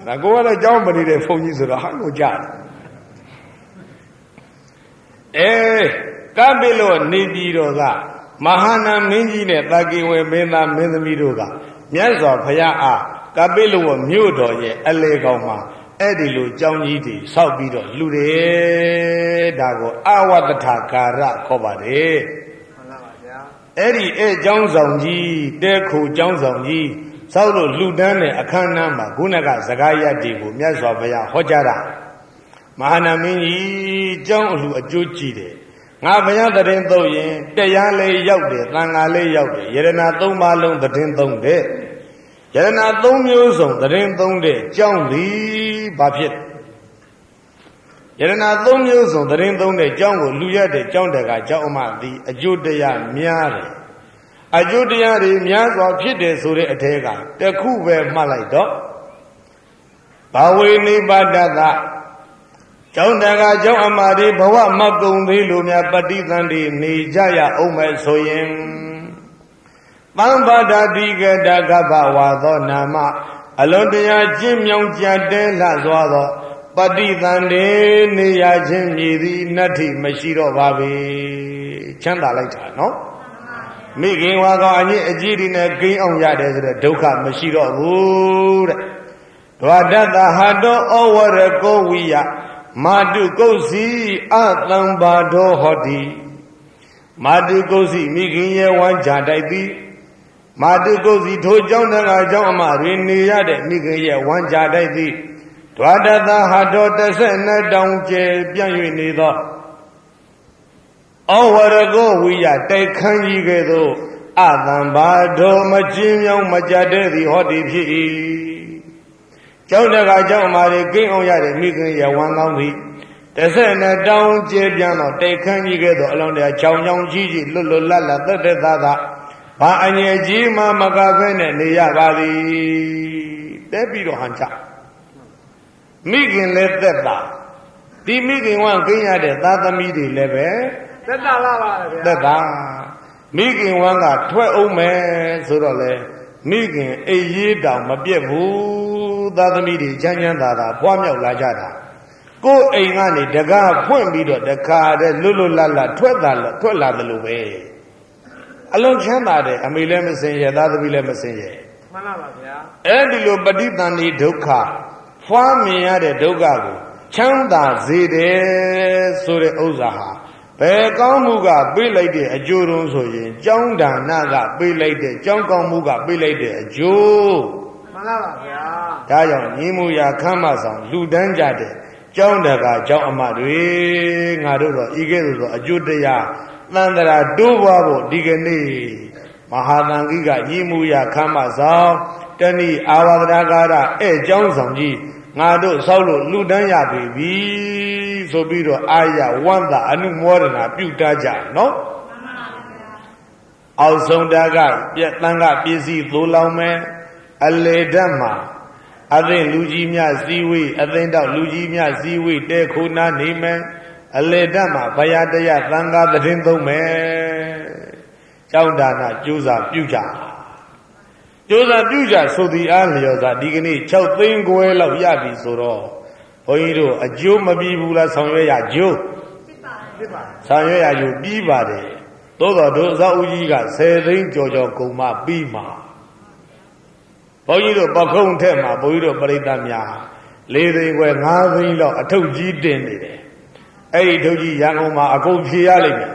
ဒါကိုကတော့ကြောင်းမနေတဲ့ဘုန်းကြီးဆိုတော့ဟာကိုကြားတယ်ကပိလောနေပြည်တော်ကမဟာနာမင်းကြီးနဲ့တာကိဝေမင်းသားမင်းသမီးတို့ကမြတ်စွာဘုရားအားကပိလောမြို့တော်ရဲ့အလေကောင်မှာအဲ့ဒီလိုကြောင်းကြီးတွေဆောက်ပြီးတော့လှူတယ်ဒါကိုအဝတ္တထာကာရခေါ်ပါတယ်မှန်ပါပါဗျာအဲ့ဒီကျောင်းဆောင်ကြီးတဲခိုကျောင်းဆောင်ကြီးဆောက်လို့လှူဒန်းတဲ့အခမ်းအနားမှာခုနကစကားရပ်တွေကိုမြတ်စွာဘုရားဟောကြားတာမဟာနာမင်းကြီးကျောင်းအလှူအကျိုးကြည့်တယ်ငါဘုရားတရင်သုံးရင်တရားလေးရောက်တယ်သံဃာလေးရောက်တယ်ယရဏသုံးပါးလုံးတရင်သုံးတယ်ယရဏသုံးမျိုးစုံတရင်သုံးတဲ့ကျောင်းသည်ဘာဖြစ်ယရဏသုံးမျိုးစုံတရင်သုံးတဲ့ကျောင်းကိုလူရတဲ့ကျောင်းတကကျောင်းအမသည်အကျိုးတရားများတယ်အကျိုးတရားတွေများစွာဖြစ်တယ်ဆိုတဲ့အထဲကတခုပဲမှတ်လိုက်တော့ဘာဝေနိပါဒတကျောင်းတကကျောင်းအမတွေဘဝမကုံသေးလို့များပฏิသန္တိနေကြရအောင်မဲ့ဆိုရင်သံပါဒတိကတကပ္ပဝါသောနာမအလွန်တရာကျင့်မြောင်ကြတဲလှစွာသောပฏิသန္တိနေရခြင်းမြည်သည်နတ္ထိမရှိတော့ပါပေချမ်းသာလိုက်တာနော်မိခင်ဝါကောင်အကြီးအကြီးဒီနဲ့ဂိမ်းအောင်ရတယ်ဆိုတဲ့ဒုက္ခမရှိတော့ဘူးတဲ့ဒဝဒတ္တဟာတောဩဝရကောဝိယမာတုကုတ်စီအသံဘာဒောဟောတိမာတုကုတ်စီမိခင်ရဲ့ဝမ်းကြတိုက်သည်မာတုကုတ်စီထိုเจ้าတန်ခါเจ้าအမတွေနေရတဲ့မိခင်ရဲ့ဝမ်းကြတိုက်သည်ဒဝဒတ္တဟာတော12တောင်ကျဲပြန့်၍နေသောဩဝရကောဝိယတိုက်ခန်းကြီးကဲ့သို့အသံဘာဒောမကျင်းမြောင်းမကြတဲ့သည်ဟောတိဖြစ်၏ကျောင်းတကာကျောင်းအမာတွေကိန်းအောင်ရတဲ့မိခင်ရဲ့ဝမ်းကောင်းသည်12တောင်ကျဲပြန့်သောတိုက်ခန်းကြီးကဲ့သို့အလုံးတရာချောင်းချောင်းကြီးကြီးလွတ်လွတ်လပ်လပ်သက်သက်သာသာဘာအငြိကြီးမှမကဖဲနဲ့နေရပါသည်တဲပြီးတော့ဟန်ချမိခင်လည်းသက်သာဒီမိခင်ဝမ်းကိန်းရတဲ့သားသမီးတွေလည်းပဲသက်သာလာပါဗျာသက်သာမိခင်ဝမ်းကထွက်အောင်မယ်ဆိုတော့လေမိခင်အိပ်ရေးတောင်မပြတ်ဘူးသားသမီးတွေချမ်းချမ်းသာသာဖွားမြောက်လာကြတာကိုယ်အိမ်ကနေတကားဖွင့်ပြီးတော့တခါတည်းလွတ်လွတ်လပ်လပ်ထွက်လာတယ်လို့ပဲအလုံးချမ်းသာတယ်အမေလည်းမစင်ရသားသမီးလည်းမစင်ရမှန်ပါပါဗျာအဲ့ဒီလိုပဋိသန္ဓေဒုက္ခဖွားမြင်ရတဲ့ဒုက္ခကိုချမ်းသာစေတယ်ဆိုတဲ့ဥစ္စာဟာဘယ်ကောင်းမှုကပေးလိုက်တဲ့အကျိုးတုံးဆိုရင်ကျောင်းဒါနကပေးလိုက်တဲ့ကျောင်းကောင်းမှုကပေးလိုက်တဲ့အကျိုးမှန်ပါပါဗျာဒါကြောင့်ညီမှုရာခမ်းမဆောင်လူတန်းကြတဲ့ကျောင်းတကာကျောင်းအမတွေငါတို့တော့ဤကဲ့သို့သောအကျိုးတရားသန္တရာတိုးပွားဖို့ဒီကနေ့မဟာသံဃိကညီမှုရာခမ်းမဆောင်တဏိအာဝဒနာကာရအဲ့ကျောင်းဆောင်ကြီးငါတို့ဆောက်လို့လူတန်းရပြီဆိုပြီးတော့အာရဝန္တာအနုမောဒနာပြုတာကြနော်အောက်ဆုံးတာကပြက်တန်ကပစ္စည်းသိုးလောင်မယ်အလေဓာတ်မှာအသိလူကြီးများစည်းဝေးအသိတော့လူကြီးများစည်းဝေးတဲခိုးနာနေမယ်အလေဓာတ်မှာဘယတရားသံဃာသတင်းသုံးမယ်ကျောင်းဒါနကျိုးစာပြုကြကျိုးစာပြုကြဆိုသည်အားလျော်စွာဒီကနေ့6သိန်းခွဲလောက်ရပြီဆိုတော့ဘုန်းကြီးတို့အကျိုးမပြီးဘူးလားဆောင်ရွက်ရကျိုးဖြစ်ပါဆောင်ရွက်ရကျိုးပြီးပါတယ်သို့တော်တို့အသောဦးကြီးက10သိန်းကျော်ကုန်မှပြီးမှာဘုန်းကြီးတို့ပခုံးထက်မှာဘုန်းကြီးတို့ပရိသတ်များ4သိန်းခွဲ5သိန်းလောက်အထုပ်ကြီးတင်နေတယ်အဲ့ဒီထုပ်ကြီးရန်ကုန်မှာအကုန်ဖြေရလိမ့်မယ်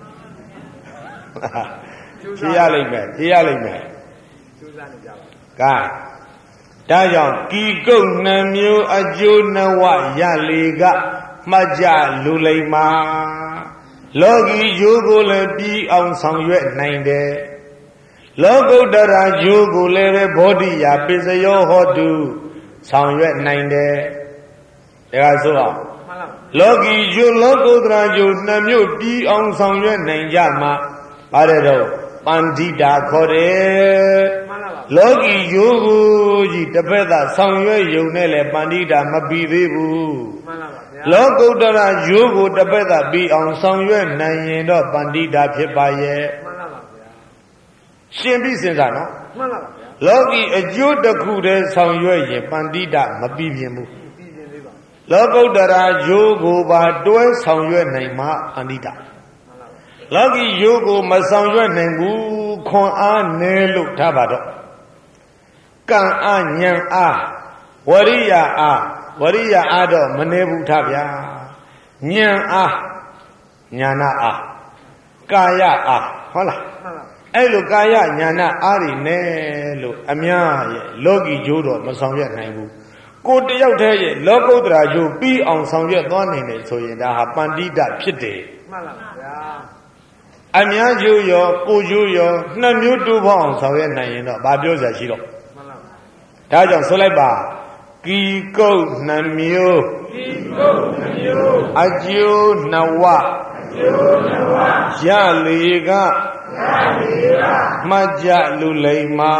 ဖြေရလိမ့်မယ်ဖြေရလိမ့်မယ်ကျူးစားနေကြပါကဲဒါကြောင့်ကီကုတ်နှမျိုးအကျိုးနဝရလေကမှတ်ကြလူလိမ္မာလောကီယိုးကိုလည်းပြီးအောင်ဆောင်ရွက်နိုင်တယ်လောကုတ္တရာယိုးကိုလည်းပဲဘောဓိယာပစ္စယောဟောတုဆောင်ရွက်နိုင်တယ်ဒါကဆိုအောင်လောကီယိုးလောကုတ္တရာယိုးနှမျိုးပြီးအောင်ဆောင်ရွက်နိုင်ကြမှာပါတယ်တော့ပန္တိတာခေါ်တယ်လောကီယိုးကိုကြီးတစ်ဖက်သာဆောင်ရွက်ယုံနဲ့လည်းပန္တိတာမပြီးသေးဘူးမှန်ပါဗျာလောကုတ္တရာယိုးကိုတစ်ဖက်သာပြီးအောင်ဆောင်ရွက်နိုင်ရင်တော့ပန္တိတာဖြစ်ပါရဲ့မှန်ပါဗျာဆရှင်ပြီးစဉ်းစားနော်မှန်ပါဗျာလောကီအကျိုးတစ်ခုတည်းဆောင်ရွက်ရင်ပန္တိတမပြီးပြင်းဘူးပြီးပြင်းသေးပါလောကုတ္တရာယိုးကိုပါတွဲဆောင်ရွက်နိုင်မှပန္တိတလောကီယိုးကိုမဆောင်ရွက်နိုင်ဘူးခွန်အားနည်းလို့ထားပါတော့ကံအားဉာဏ်အားဝရိယအားတော့မနေဘူးထားဗျာဉာဏ်အားဉာဏအားကာယအားဟုတ်လားအဲ့လိုကာယဉာဏအားတွေနဲ့လို့အများရဲ့လောကီကျိုးတော့မဆောင်ရွက်နိုင်ဘူးကိုတယောက်တည်းရဲ့လောကုတ္တရာကျိုးပြီးအောင်ဆောင်ရွက်သွားနိုင်တယ်ဆိုရင်ဒါဟာပန္တိတဖြစ်တယ်မှန်ပါဗျာအများကျိုးရောကိုကျိုးရောနှစ်မျိုးတူပေါင်းအောင်ဆောင်ရွက်နိုင်ရင်တော့ဘာပြောစရာရှိတော့မှန်ပါဒါကြောင့်ဆိုလိုက်ပါကီကုတ်နှမျိုးအကျိုးနဝရလေကမှတ်ကြလူလိမ္မာ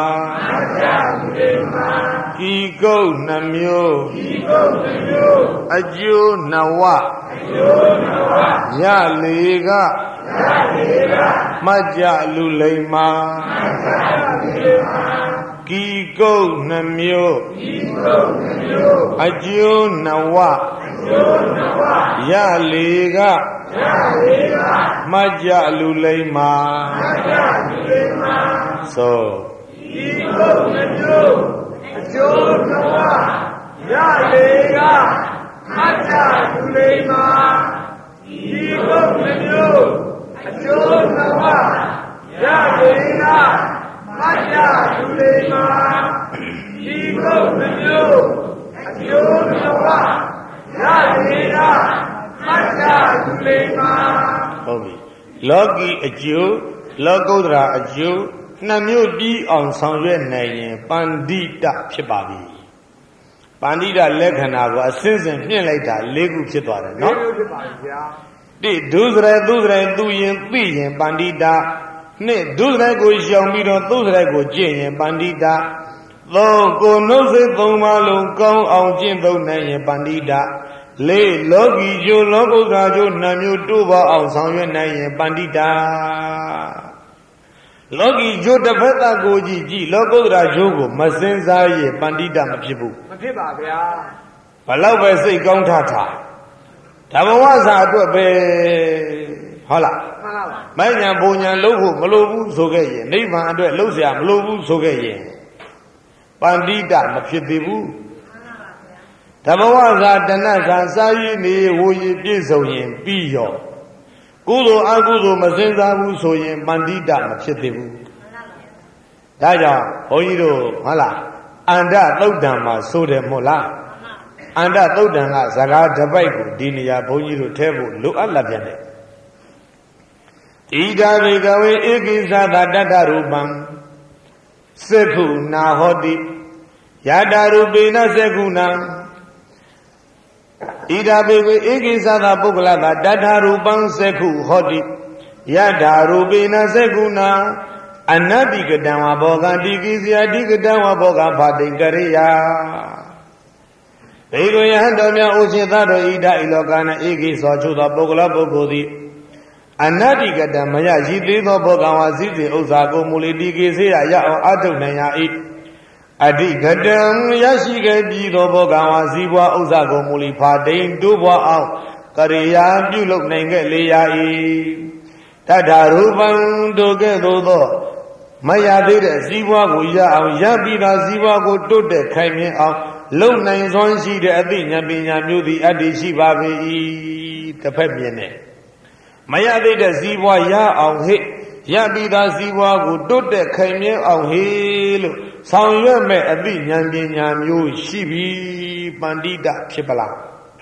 ကီကုတ်နှမျိုးအကျိုးနဝရလေကမှတ်ကြလူလိမ္မာကီကုတ်နှမျိုးအကျိုးနဝရလေကမှတ်ကြလူလိမ္မာဆိုကီကုတ်နှမျိုးအကျိုးနဝရလေကမှတ်ကြလူလိမ္မာကီကုတ်နှမျိုးအကျိုးနဝရလေကမှတ်ကြလူလိမ္မာဒီကုတ်မျိုးအကျိုးနဝရလေကမှတ်ကြလူလိမ္မာဟုတ်ပြီလောကီအကျိုးလောကုတ္တရာအကျိုးနှစ်မျိုးပြီးအောင်ဆောင်ရွက်နိုင်ရင်ပန္တိတဖြစ်ပါပြီပန္တိတလက္ခဏာကိုအစဉ်စဉ်မြင့်လိုက်တာ၄ခုဖြစ်သွားတယ်နော်ဖြစ်ပါပြီဗျာတိဒုစရိုက်သူရင်သိရင်ပန္တိတနှစ်ဒုစရိုက်ကိုရှောင်ပြီးတော့သူစရိုက်ကိုကျင့်ရင်ပန္တိတသုံးကိုနှုတ်စိတ်သုံးပါလုံးကောင်းအောင်ကျင့်သုံးနိုင်ရင်ပန္တိတလေးလောကီကျိုးလောကုတ္တရာကျိုးနှမျိုးတိုးပေါအောင်ဆောင်ရွက်နိုင်ရင်ပန္တိတလောကီကျိုးတစ်ဖက်သားကိုကြည့်လောကုတ္တရာကျိုးကိုမစင်စားရင်ပန္တိတမဖြစ်ဘူးမဖြစ်ပါဗျာဘလောက်ပဲစိတ်ကောင်းထားဒါဘဝစာအတွက်ပဲဟုတ်လားမှန်ပါပါမိုင်းညာဘုံညာလုံးဖို့မလိုဘူးဆိုခဲ့ရင်နိဗ္ဗာန်အတွက်လုံးเสียမလိုဘူးဆိုခဲ့ရင်ပန္တိတမဖြစ်သေးဘူးဓမ္မဝဇာတဏ္ဍစာစာရည်နေဝူရည်ပြည့်စုံရင်ပြီးရောကုသိုလ်အကုသိုလ်မစင်စားဘူးဆိုရင်ပန္တိတမဖြစ်သေးဘူးဒါကြောင့်ဘုန်းကြီးတို့ဟုတ်လားအန္တသုတ်တံမှာဆိုတယ်မို့လားအန္တသုတ်တံကဇဂါတစ်ပိုက်ကိုဒီနေရာဘုန်းကြီးတို့ထဲဖို့လိုအပ်လာပြန်တယ်ဣဒာဘေကဝေဧကိသသာတတ္တရူပံစက္ခုနာဟောတိယတာရူပေနစက္ခုနာဣဒာဘေကဝေဧကိသသာပုဂ္ဂလသာတတ္တရူပံစက္ခုဟောတိယတာရူပေနစက္ခုနာအနတ္တိကတံဝဘောဂံတိကိစီယတိကတံဝဘောဂံဖာတိကရိယာဘေကယဟန်တော်များဥရှင်သတော်ဣဒဤလောကနာဧကိသောချုပ်သောပုဂ္ဂလပုဂ္ဂိုလ်သည်အနတ္တိကတံမယရှိသေးသောဘောဂံဝါစည်းစိဥစ္စာကိုမူလီတိကိစေရရအောင်အထုတ်နိုင်ရ၏အဋ္ဌိကတံရရှိခဲ့ပြီးသောဘောဂံဝါစည်းပွားဥစ္စာကိုမူလီဖာတိန်တိုးပွားအောင်ကရိယာပြုလုပ်နိုင်ခဲ့လေရ၏တတ္ထရူပံတို့ကဲ့သို့သောမရသေးတဲ့စည်းပွားကိုရအောင်ရပြီးသောစည်းပွားကိုတိုးတက်ခိုင်မြဲအောင်လုံနိုင်စွမ်းရှိတဲ့အသိဉာဏ်ပညာမျိုးသည်အတ္တိရှိပါပေ၏တစ်ဖက်မြင်တယ်မရသေးတဲ့စည်းပွားရအောင်ဟိရပြီးသားစည်းပွားကိုတိုးတက်ခိုင်မြဲအောင်ဟိလို့ဆောင်ရွက်မဲ့အသိဉာဏ်ပညာမျိုးရှိပြီပန္တိတဖြစ်ပလား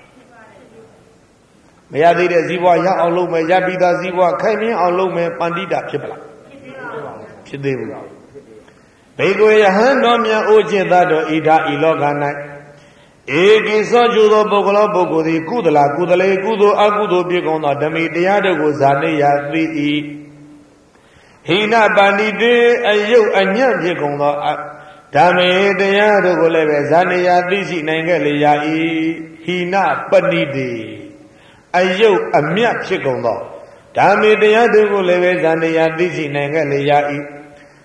မရသေးတဲ့စည်းပွားရအောင်လုပ်မယ်ရပြီးသားစည်းပွားခိုင်မြဲအောင်လုပ်မယ်ပန္တိတဖြစ်ပလားဖြစ်သေးဘူးဘေကွေယဟန်တော်မြတ်အိုจิตသတော်ဣဒဤလောက၌ဧကိသောကျူသောပုဂ္ဂလောပုဂ္ဂိုလ်သည်ကုသလကုသလေကုသိုလ်အကုသိုလ်ဖြစ်ကုန်သောဓမ္မိတရားတို့ကိုဇာနေရသိ၏ဟိနပန္တိတေအယုတ်အညံ့ဖြစ်ကုန်သောဓမ္မေတရားတို့ကိုလည်းပဲဇာနေရသိရှိနိုင်ခဲ့လေရ၏ဟိနပဏိတေအယုတ်အမြတ်ဖြစ်ကုန်သောဓမ္မေတရားတို့ကိုလည်းပဲဇာနေရသိရှိနိုင်ခဲ့လေရ၏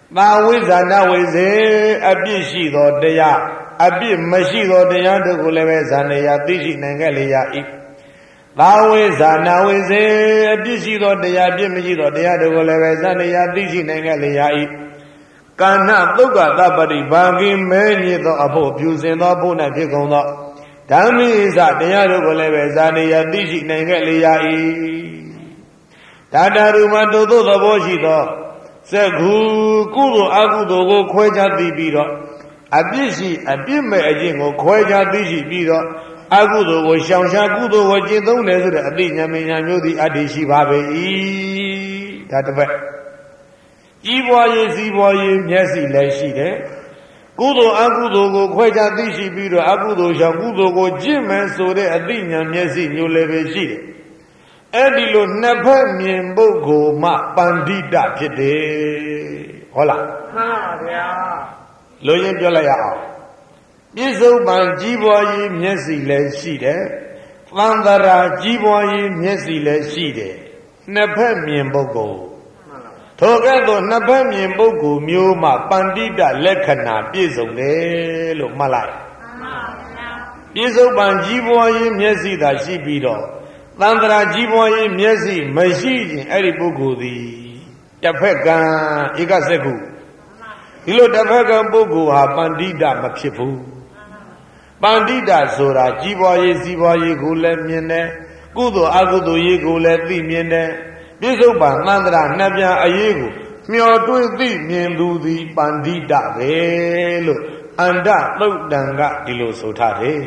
သာဝိဇာနာဝိဇေအပြစ်ရှိသောတရားအပြစ်မရှိသောတရားတို့ကိုလည်းပဲဇာနေယသိရှိနိုင်ခဲ့လေရ၏သာဝိဇာနာဝိဇေအပြစ်ရှိသောတရားအပြစ်မရှိသောတရားတို့ကိုလည်းပဲဇာနေယသိရှိနိုင်ခဲ့လေရ၏ကာဏသုက္ကသပတိဘာကိမဲညစ်သောအဖို့ပြုစင်သောဖို့၌ဖြစ်ကုန်သောဓမ္မိစတရားတို့ကိုလည်းပဲဇာနေယသိရှိနိုင်ခဲ့လေရ၏ဒါတာရူမတုသောသဘောရှိသောစက္ခုကုသိုလ်အကုသိုလ်ကိုခွဲခြားသိပြီးတော့အပြစ်ရှိအပြစ်မဲ့အကျင့်ကိုခွဲခြားသိရှိပြီးတော့အကုသိုလ်ကိုရှောင်ရှားကုသိုလ်ကိုကျင့်သုံးတယ်ဆိုတဲ့အသိဉာဏ်ပညာမျိုးသည်အတ္တိရှိပါပေ၏ဒါတစ်ဖက်ကြီးပွားရေးစီးပွားရေးမျက်စိလည်းရှိတယ်ကုသိုလ်အကုသိုလ်ကိုခွဲခြားသိရှိပြီးတော့အကုသိုလ်ရှောင်ကုသိုလ်ကိုကျင့်မယ်ဆိုတဲ့အသိဉာဏ်မျက်စိမျိုးလည်းပဲရှိတယ်အဲ့ဒီလိုနှစ်ဖက်မြင်ပုဂ္ဂိုလ်မှပန္တိတဖြစ်တယ်ဟုတ်လားမှန်ပါဗျာလို့ရင်ပြောလိုက်ရအောင်ပြစ္ဆုတ်ပံကြီးပွားရေးမျက်စိလည်းရှိတယ်သံသရာကြီးပွားရေးမျက်စိလည်းရှိတယ်နှစ်ဖက်မြင်ပုဂ္ဂိုလ်ထိုကဲ့သို့နှစ်ဖက်မြင်ပုဂ္ဂိုလ်မျိုးမှပန္တိတလက္ခဏာပြည့်စုံတယ်လို့မှတ်လိုက်ပြစ္ဆုတ်ပံကြီးပွားရေးမျက်စိသာရှိပြီးတော့သံသရာကြီးပွားရေးမျက်စိမရှိရင်အဲ့ဒီပုဂ္ဂိုလ်သည်တစ်ဖက်ကံဧကစက္ခုဒီလိုတစ်ဖက်ကံပုဂ္ဂိုလ်ဟာပန္တိတမဖြစ်ဘူးပန္တိတဆိုတာကြီးပွားရေးစီးပွားရေးကိုလည်းမြင်တယ်ကုသိုလ်အကုသိုလ်ရေးကိုလည်းသိမြင်တယ်ပြစ္ဆုတ်ပံသံသရာနှစ်ပြန်အရေးကိုမျောတွေးသိမြင်သူသည်ပန္တိတပဲလို့အန္တသုတ်တံကဒီလိုဆိုထားတယ်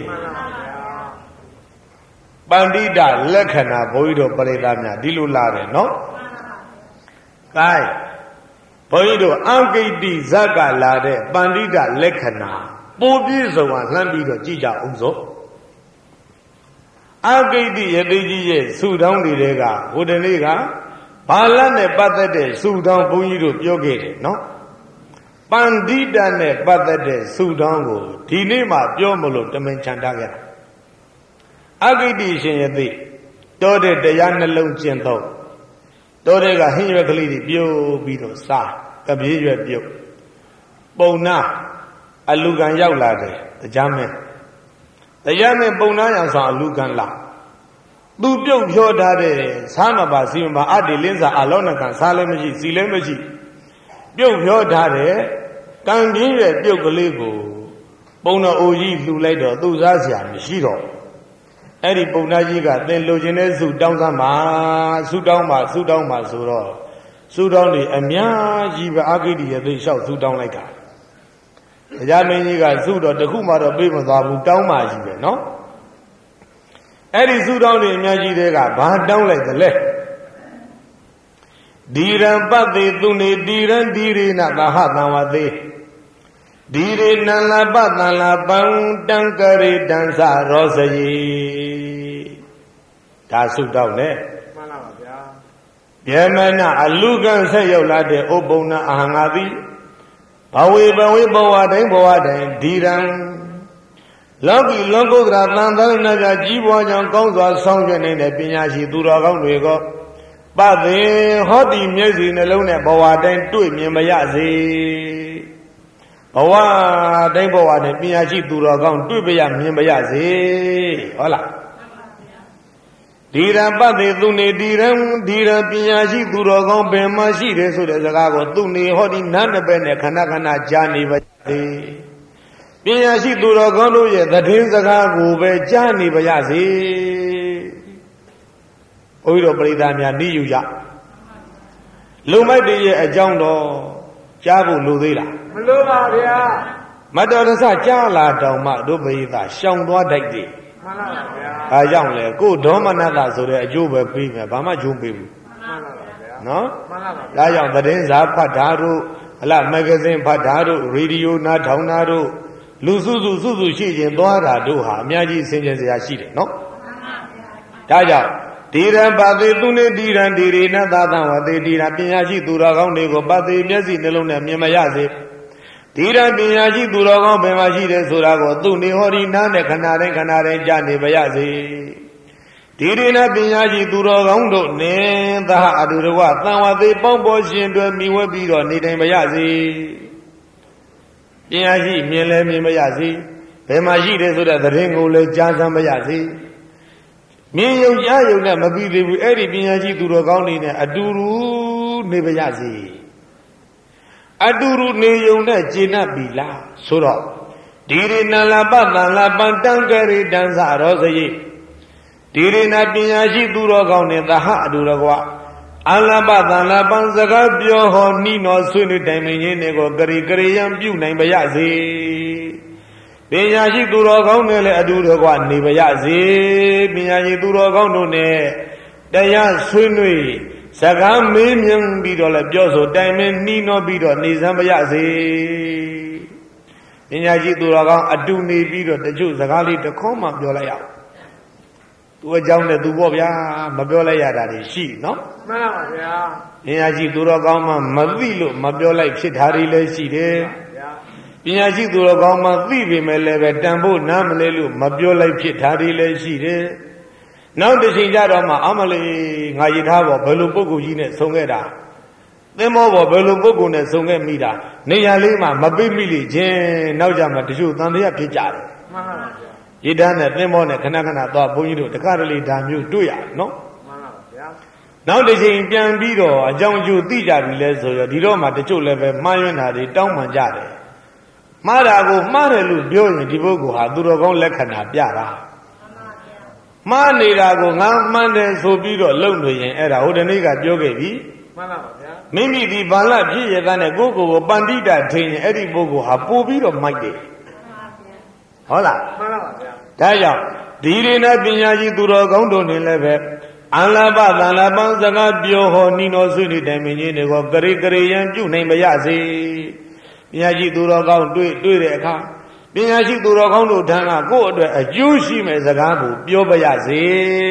ပန္တိတလက္ခဏာဘုန်းကြီးတို့ပရိသတ်များဒီလိုလာတယ်နော်။ကဲဘုန်းကြီးတို့အဂိတ္တိဇက်ကလာတဲ့ပန္တိတလက္ခဏာပိုပြည့်စုံအောင်လှမ်းပြီးတော့ကြည့်ကြအောင်စို့။အဂိတ္တိယတိကြီးရဲ့စုတောင်းတွေကဟိုတနေ့ကဘာလနဲ့ပတ်သက်တဲ့စုတောင်းဘုန်းကြီးတို့ပြောခဲ့တယ်နော်။ပန္တိတနဲ့ပတ်သက်တဲ့စုတောင်းကိုဒီနေ့မှပြောမလို့တမင်ချန်ထားခဲ့တာအဂိတ္တိရှင်ယသိတောတဲ့တရားနှလုံးကျင့်တော့တောတဲ့ကဟင်းရွက်ကလေးတွေပြုတ်ပြီးတော့စားကပြေးရွက်ပြုတ်ပုံနာအလူကံရောက်လာတယ်တရားမင်းပုံနာရောက်ဆောင်အလူကံလာသူပြုတ်ဖြောထားတဲ့စားမပါစီမပါအတ္တိလင်းစာအလောနကံစားလည်းမရှိစီလည်းမရှိပြုတ်ဖြောထားတဲ့ကံပြင်းရွက်ပြုတ်ကလေးကိုပုံတော်အိုကြီးလှူလိုက်တော့သူ့စားစရာမရှိတော့အဲ့ဒီပုံနာကြီးကသင်လိုချင်တဲ့ဆုတောင်းစမ်းပါဆုတောင်းပါဆိုတော့ဆုတောင်းနေအများကြီးပဲအဂိတ္တိရဲ့သိလျှောက်ဆုတောင်းလိုက်တာတရားမင်းကြီးကဆုတော့တခုမှတော့ပြေးမသွားဘူးတောင်းမှရှိတယ်နော်အဲ့ဒီဆုတောင်းနေအများကြီးတွေကဘာတောင်းလိုက်သလဲဒီရံပတ္တိသူနေဒီရံဒီရေနသဟသံဝသေဒီရေနံလာပတံလာပံတံကရိတံသရောစယေဒါဆုတောင်းနဲ့မှန်ပါပါဗျာဗျမနအလူကံဆက်ရောက်လာတဲ့ဥပုံနာအာငါတိဘဝေဘဝတိုင်းဒီရန်လောကီလောကုတ္တရာသံသနာပြကြီးပွားကြောင်းကောင်းစွာဆောင်ရွက်နေတဲ့ပညာရှိသူတော်ကောင်းတွေကပသေဟောတိမျက်စိနှလုံးနဲ့ဘဝတိုင်းတွေ့မြင်မရစေဘဝတိုင်းနဲ့ပညာရှိသူတော်ကောင်းတွေ့ပြမြင်မရစေဟုတ်လားဒီရပတ္တိသူနေဒီရပညာရှိသူတော်ကောင်းဘယ်မှာရှိတယ်ဆိုတဲ့စကားကိုသူနေဟောဒီနားနှစ်ဘက်နဲ့ခဏကြားနေပါစေပညာရှိသူတော်ကောင်းတို့ရဲ့သတင်းစကားကိုပဲကြားနေပါရစေဘုန်းကြီးတို့ပရိသတ်များနှီးယူကြလူမိုက်တွေရဲ့အကြောင်းတော့ကြားဖို့လိုသေးလားမလိုပါဗျာမတော်တဆကြားလာတောင်မှတို့ပရိသတ်ရှောင်သွားတတ်တယ်မှန်ပါဗျာ။ဒါကြောင့်လေကိုဒေါမနတဆိုတဲ့အကျိုးပဲပြီးမယ်ဘာမှကျိုးပေးဘူး။မှန်ပါဗျာ။နော်။မှန်ပါဗျာ။ဒါကြောင့်သတင်းစာဖတ်တာတို့ဟလာမဂ္ဂဇင်းဖတ်တာတို့ရေဒီယိုနားထောင်တာတို့လူစုရှိခြင်းသွားတာတို့ဟာအများကြီးဆင်ခြင်စရာရှိတယ်နော်။မှန်ပါဗျာ။ဒါကြောင့်ဒီရံပါတိသူနေဒီရံဒီရေနသသံဝတိဒီရံပညာရှိသူတော်ကောင်းတွေကိုပါတိမျက်စိနှလုံးနဲ့မြင်မရစေဒီရန်ပညာရှိသူတော်ကောင်းဘယ်မှာရှိတယ်ဆိုတာကိုသူနေဟောဒီနားနဲ့ခဏတိုင်းကြားနေပါရစေဒီရဏပညာရှိသူတော်ကောင်းတို့နဲ့သဟအတူတကွသံဝသေးပေါင်းပေါ်ရှင်တွင်မိဝဲပြီးတော့နေတိုင်မရစေပညာရှိမြင်လဲမြင်မရစေဘယ်မှာရှိတယ်ဆိုတဲ့သတင်းကိုလည်းကြားစမ်းမရစေမြင်ယုံကြားယုံနဲ့မပြီးသေးဘူးအဲ့ဒီပညာရှိသူတော်ကောင်းတွေနဲ့အတူတူနေပါရစေအတူတူနေယုံနဲ့ကျေနပ်ပြီလားဆိုတော့ဒီရဏလပတန်လပန်တံကရိတံစရောစရိဒီရဏပညာရှိသူတော်ကောင်းနဲ့သဟအတူတကွအလပတန်လပန်စကားပြောဟောနှီးတော်ဆွေးနွေးတိုင်ပင်ခြင်းတွေကိုကရိယံပြုနိုင်ပါရစေပညာရှိသူတော်ကောင်းနဲ့လည်းအတူတကွနေပါရစေပညာရှိသူတော်ကောင်းတို့နဲ့တရားဆွေးနွေးစကားမေးမြန်းပြီးတော့လည်းပြောဆိုတိုင်ပင်နှီးတော်ပြီးတော့နေစမ်းပါရစေပညာရှိသူတော်ကောင်းအတူနေပြီးတော့တချို့စကားလေးတစ်ခေါက်မှပြောလိုက်ရအောင်သူအကြောင်းနဲ့သူပေါ့ဗျာမပြောလိုက်ရတာတွေရှိနော်မှန်ပါဗျာပညာရှိသူတော်ကောင်းမှမသိလို့မပြောလိုက်ဖြစ်တာတွေလည်းရှိတယ်ပညာရှိသူတော်ကောင်းမှသိပေမဲ့လည်းပဲတန်ဖို့နားမလဲလို့မပြောလိုက်ဖြစ်တာတွေလည်းရှိတယ်နောက်တစ်ချိန်ကြတော့မှအမလေးငါရထားပေါ်ဘယ်လိုပုဂ္ဂိုလ်ကြီးနဲ့ဆုံခဲ့တာသင်္ဘောပေါ်ဘယ်လိုပုဂ္ဂိုလ်နဲ့ဆုံခဲ့မိတာနေရာလေးမှာမပိမိလိချင်းနောက်ကြမှာတချို့တန်တရားဖြစ်ကြတယ်မှန်ပါဗျာရည်တန်းနဲ့သင်္ဘောနဲ့ခဏခဏသွားဘုန်းကြီးတို့တခါတလေဒါမျိုးတွေ့ရနော်မှန်ပါဗျာနောက်တစ်ချိန်ပြန်ပြီးတော့အကြောင်းအကျိုးသိကြပြီလဲဆိုရဒီတော့မှတချို့လည်းပဲမှားယွင်းတာတွေတောင်းပန်ကြတယ်မှားတာကိုမှားတယ်လို့ပြောရင်ဒီပုဂ္ဂိုလ်ဟာသူတော်ကောင်းလက္ခဏာပြတာမှားနေတာကိုငါမှန်တယ်ဆိုပြီးတော့လုံနေရင်အဲ့ဒါဟိုတနေ့ကပြောခဲ့ပြီမှန်ပါဗျာမိမိဒီဘာလဖြစ်ရတဲ့နဲ့ကိုယ့်ကိုယ်ကိုပန္တိတာထင်ရင်အဲ့ဒီပုဂ္ဂိုလ်ဟာပို့ပြီးတော့မိုက်တယ်ဟုတ်လားမှန်ပါဗျာဒါကြောင့်ဒီရဏပညာရှိသူတော်ကောင်းတို့နေလည်းပဲအလပသလပန်စကားပြောဟောနှီးတော်ဆွေးနွေးတိုင်ပင်ခြင်းတွေကိုကရိယံပြုနိုင်ပါရစေပညာရှိသူတော်ကောင်းတွေ့တဲ့အခါပညာရှိသူတော်ကောင်းတို့ထံကကိုယ့်အတွက်အကျိုးရှိမဲ့စကားကိုပြောပါရစေ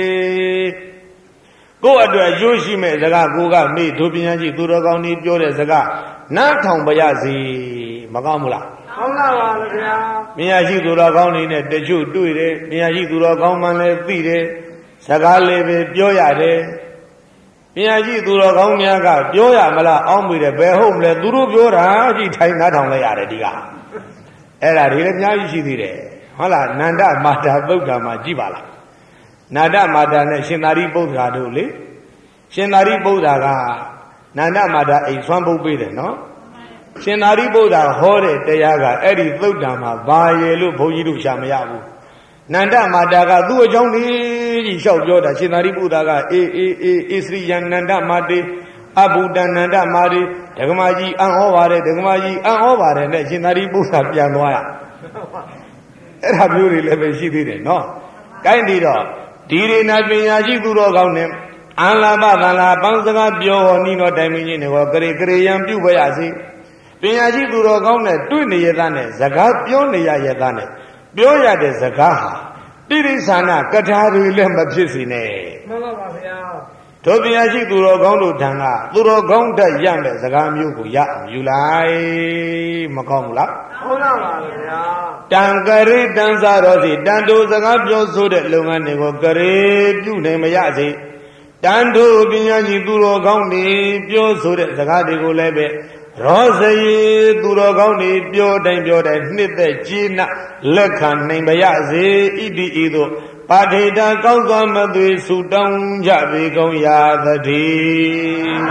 ကိုယ့်အတွက်အကျိုးရှိမဲ့စကားကိုကမေ့တို့ပညာရှိသူတော်ကောင်းတွေပြောတဲ့စကားနားထောင်ပါရစေမကောင်းဘူးလားကောင်းပါပါဗျာပညာရှိသူတော်ကောင်းတွေနဲ့တချို့တွေ့တယ်ပညာရှိသူတော်ကောင်းမှလည်းသိတယ်စကားလေးပဲပြောရတယ်ပညာရှိသူတော်ကောင်းများကပြောရမလားအောင်းမိတယ်ဘယ်ဟုတ်မလဲသူတို့ပြောတာကြည့်ထိုင်နားထောင်လိုက်ရတယ်ဒီကအဲ့ဒါတွေလည်းအများကြီးရှိသေးတယ်ဟုတ်လားနန္ဒမာတာသုတ်တာမှာကြည့်ပါလားနန္ဒမာတာနဲ့ရှင်သာရိပုတ္တရာတို့လေရှင်သာရိပုတ္တရာကနန္ဒမာတာအိမ်ဆွမ်းပုတ်ပေးတယ်နော်ရှင်သာရိပုတ္တရာဟောတဲ့တရားကအဲ့ဒီသုတ်တာမှာဘာရယ်လို့ဘုန်းကြီးတို့ရှာမရဘူးနန္ဒမာတာကသူ့အကြောင်းကြီးလျှောက်ပြောတာရှင်သာရိပုတ္တရာကအေစရိယနန္ဒမာတေအဘုဒ္ဓနန္ဒမာတေဒဂမကြီးအံ့ဩပါတယ်ဒဂမကြီးအံ့ဩပါတယ်နဲ့ရှင်သာရိပုတ္တရာပြန်သွားရအဲ့ဒါမျိုးတွေလည်းပဲရှိသေးတယ်နော်ကိုင်းဒီတော့ဒီရဏပညာရှိသူတော်ကောင်းနဲ့အလပသလပန်းစကားပြောဟောနှီးတော်တိုင်ပင်ခြင်းတွေကိုကရိယံပြုပါရစေပညာရှိသူတော်ကောင်းနဲ့တွေ့နေရတဲ့နဲ့စကားပြောနေရတဲ့နဲ့ပြောရတဲ့စကားဟာတိရိစ္ဆာနကထာတွေလည်းမဖြစ်စေနဲ့မှန်ပါဗျာတို့ပညာရှိသူတော်ကောင်းတို့ထံကသူတော်ကောင်းတတ်ရတဲ့စကားမျိုးကိုရအောင်ယူလိုက်မကောင်းဘူးလားဟုတ်ပါပါဗျာတံကရိတံစာတော်စီတန်တို့စကားပြောဆိုတဲ့လုပ်ငန်းတွေကိုကရေပြုနိုင်မရစေတန်တို့ပညာရှိသူတော်ကောင်းတွေပြောဆိုတဲ့စကားတွေကိုလည်းပဲရောစရီသူတော်ကောင်းတွေပြောတိုင်းနှစ်သက်ကြီးနာလက်ခံနိုင်ပါရစေဣတိဤသို့ပါဋိတာကောင်းစွာမသွေဆုတောင်းကြပေကုန်ရာသတည်း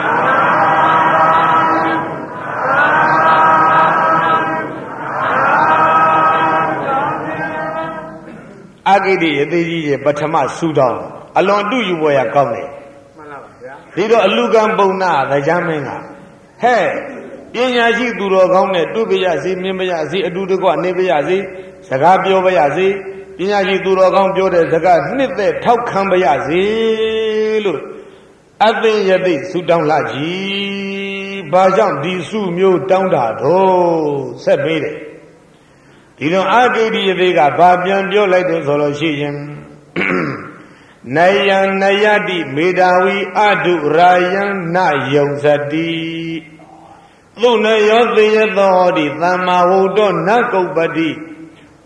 အဂိတိယသိကြီးရဲ့ပထမဆုတောင်းအလွန်အတုယူပွဲရကောင်းတယ်မှန်ပါဗျာဒီတော့အလူကံပုံနာတရားမင်းကဟဲ့ပညာရှိသူတော်ကောင်းနဲ့တွေ့ပါရစေမြင်ပါရစေအတူတကွနေပါရစေစကားပြောပါရစေပညာရှိသူတော်ကောင်းပြောတဲ့စကားနှစ်သက်ထောက်ခံပါရစေလို့အသိယသိဆုတောင်းလာကြည်ဘာကြောင့်ဒီဆုမျိုးတောင်းတာတော့ဆက်ပေးတယ်ဒီတော့အာဂိတိယသိကဘာပြန်ပြောလိုက်တယ်ဆိုလို့ရှိရင်နယံနယတိမေတာဝီအတုရာယံနယုံစတိသုနယောသေယသောတိသမ္မာဝုဒ္ဓနကုပ္ပတိ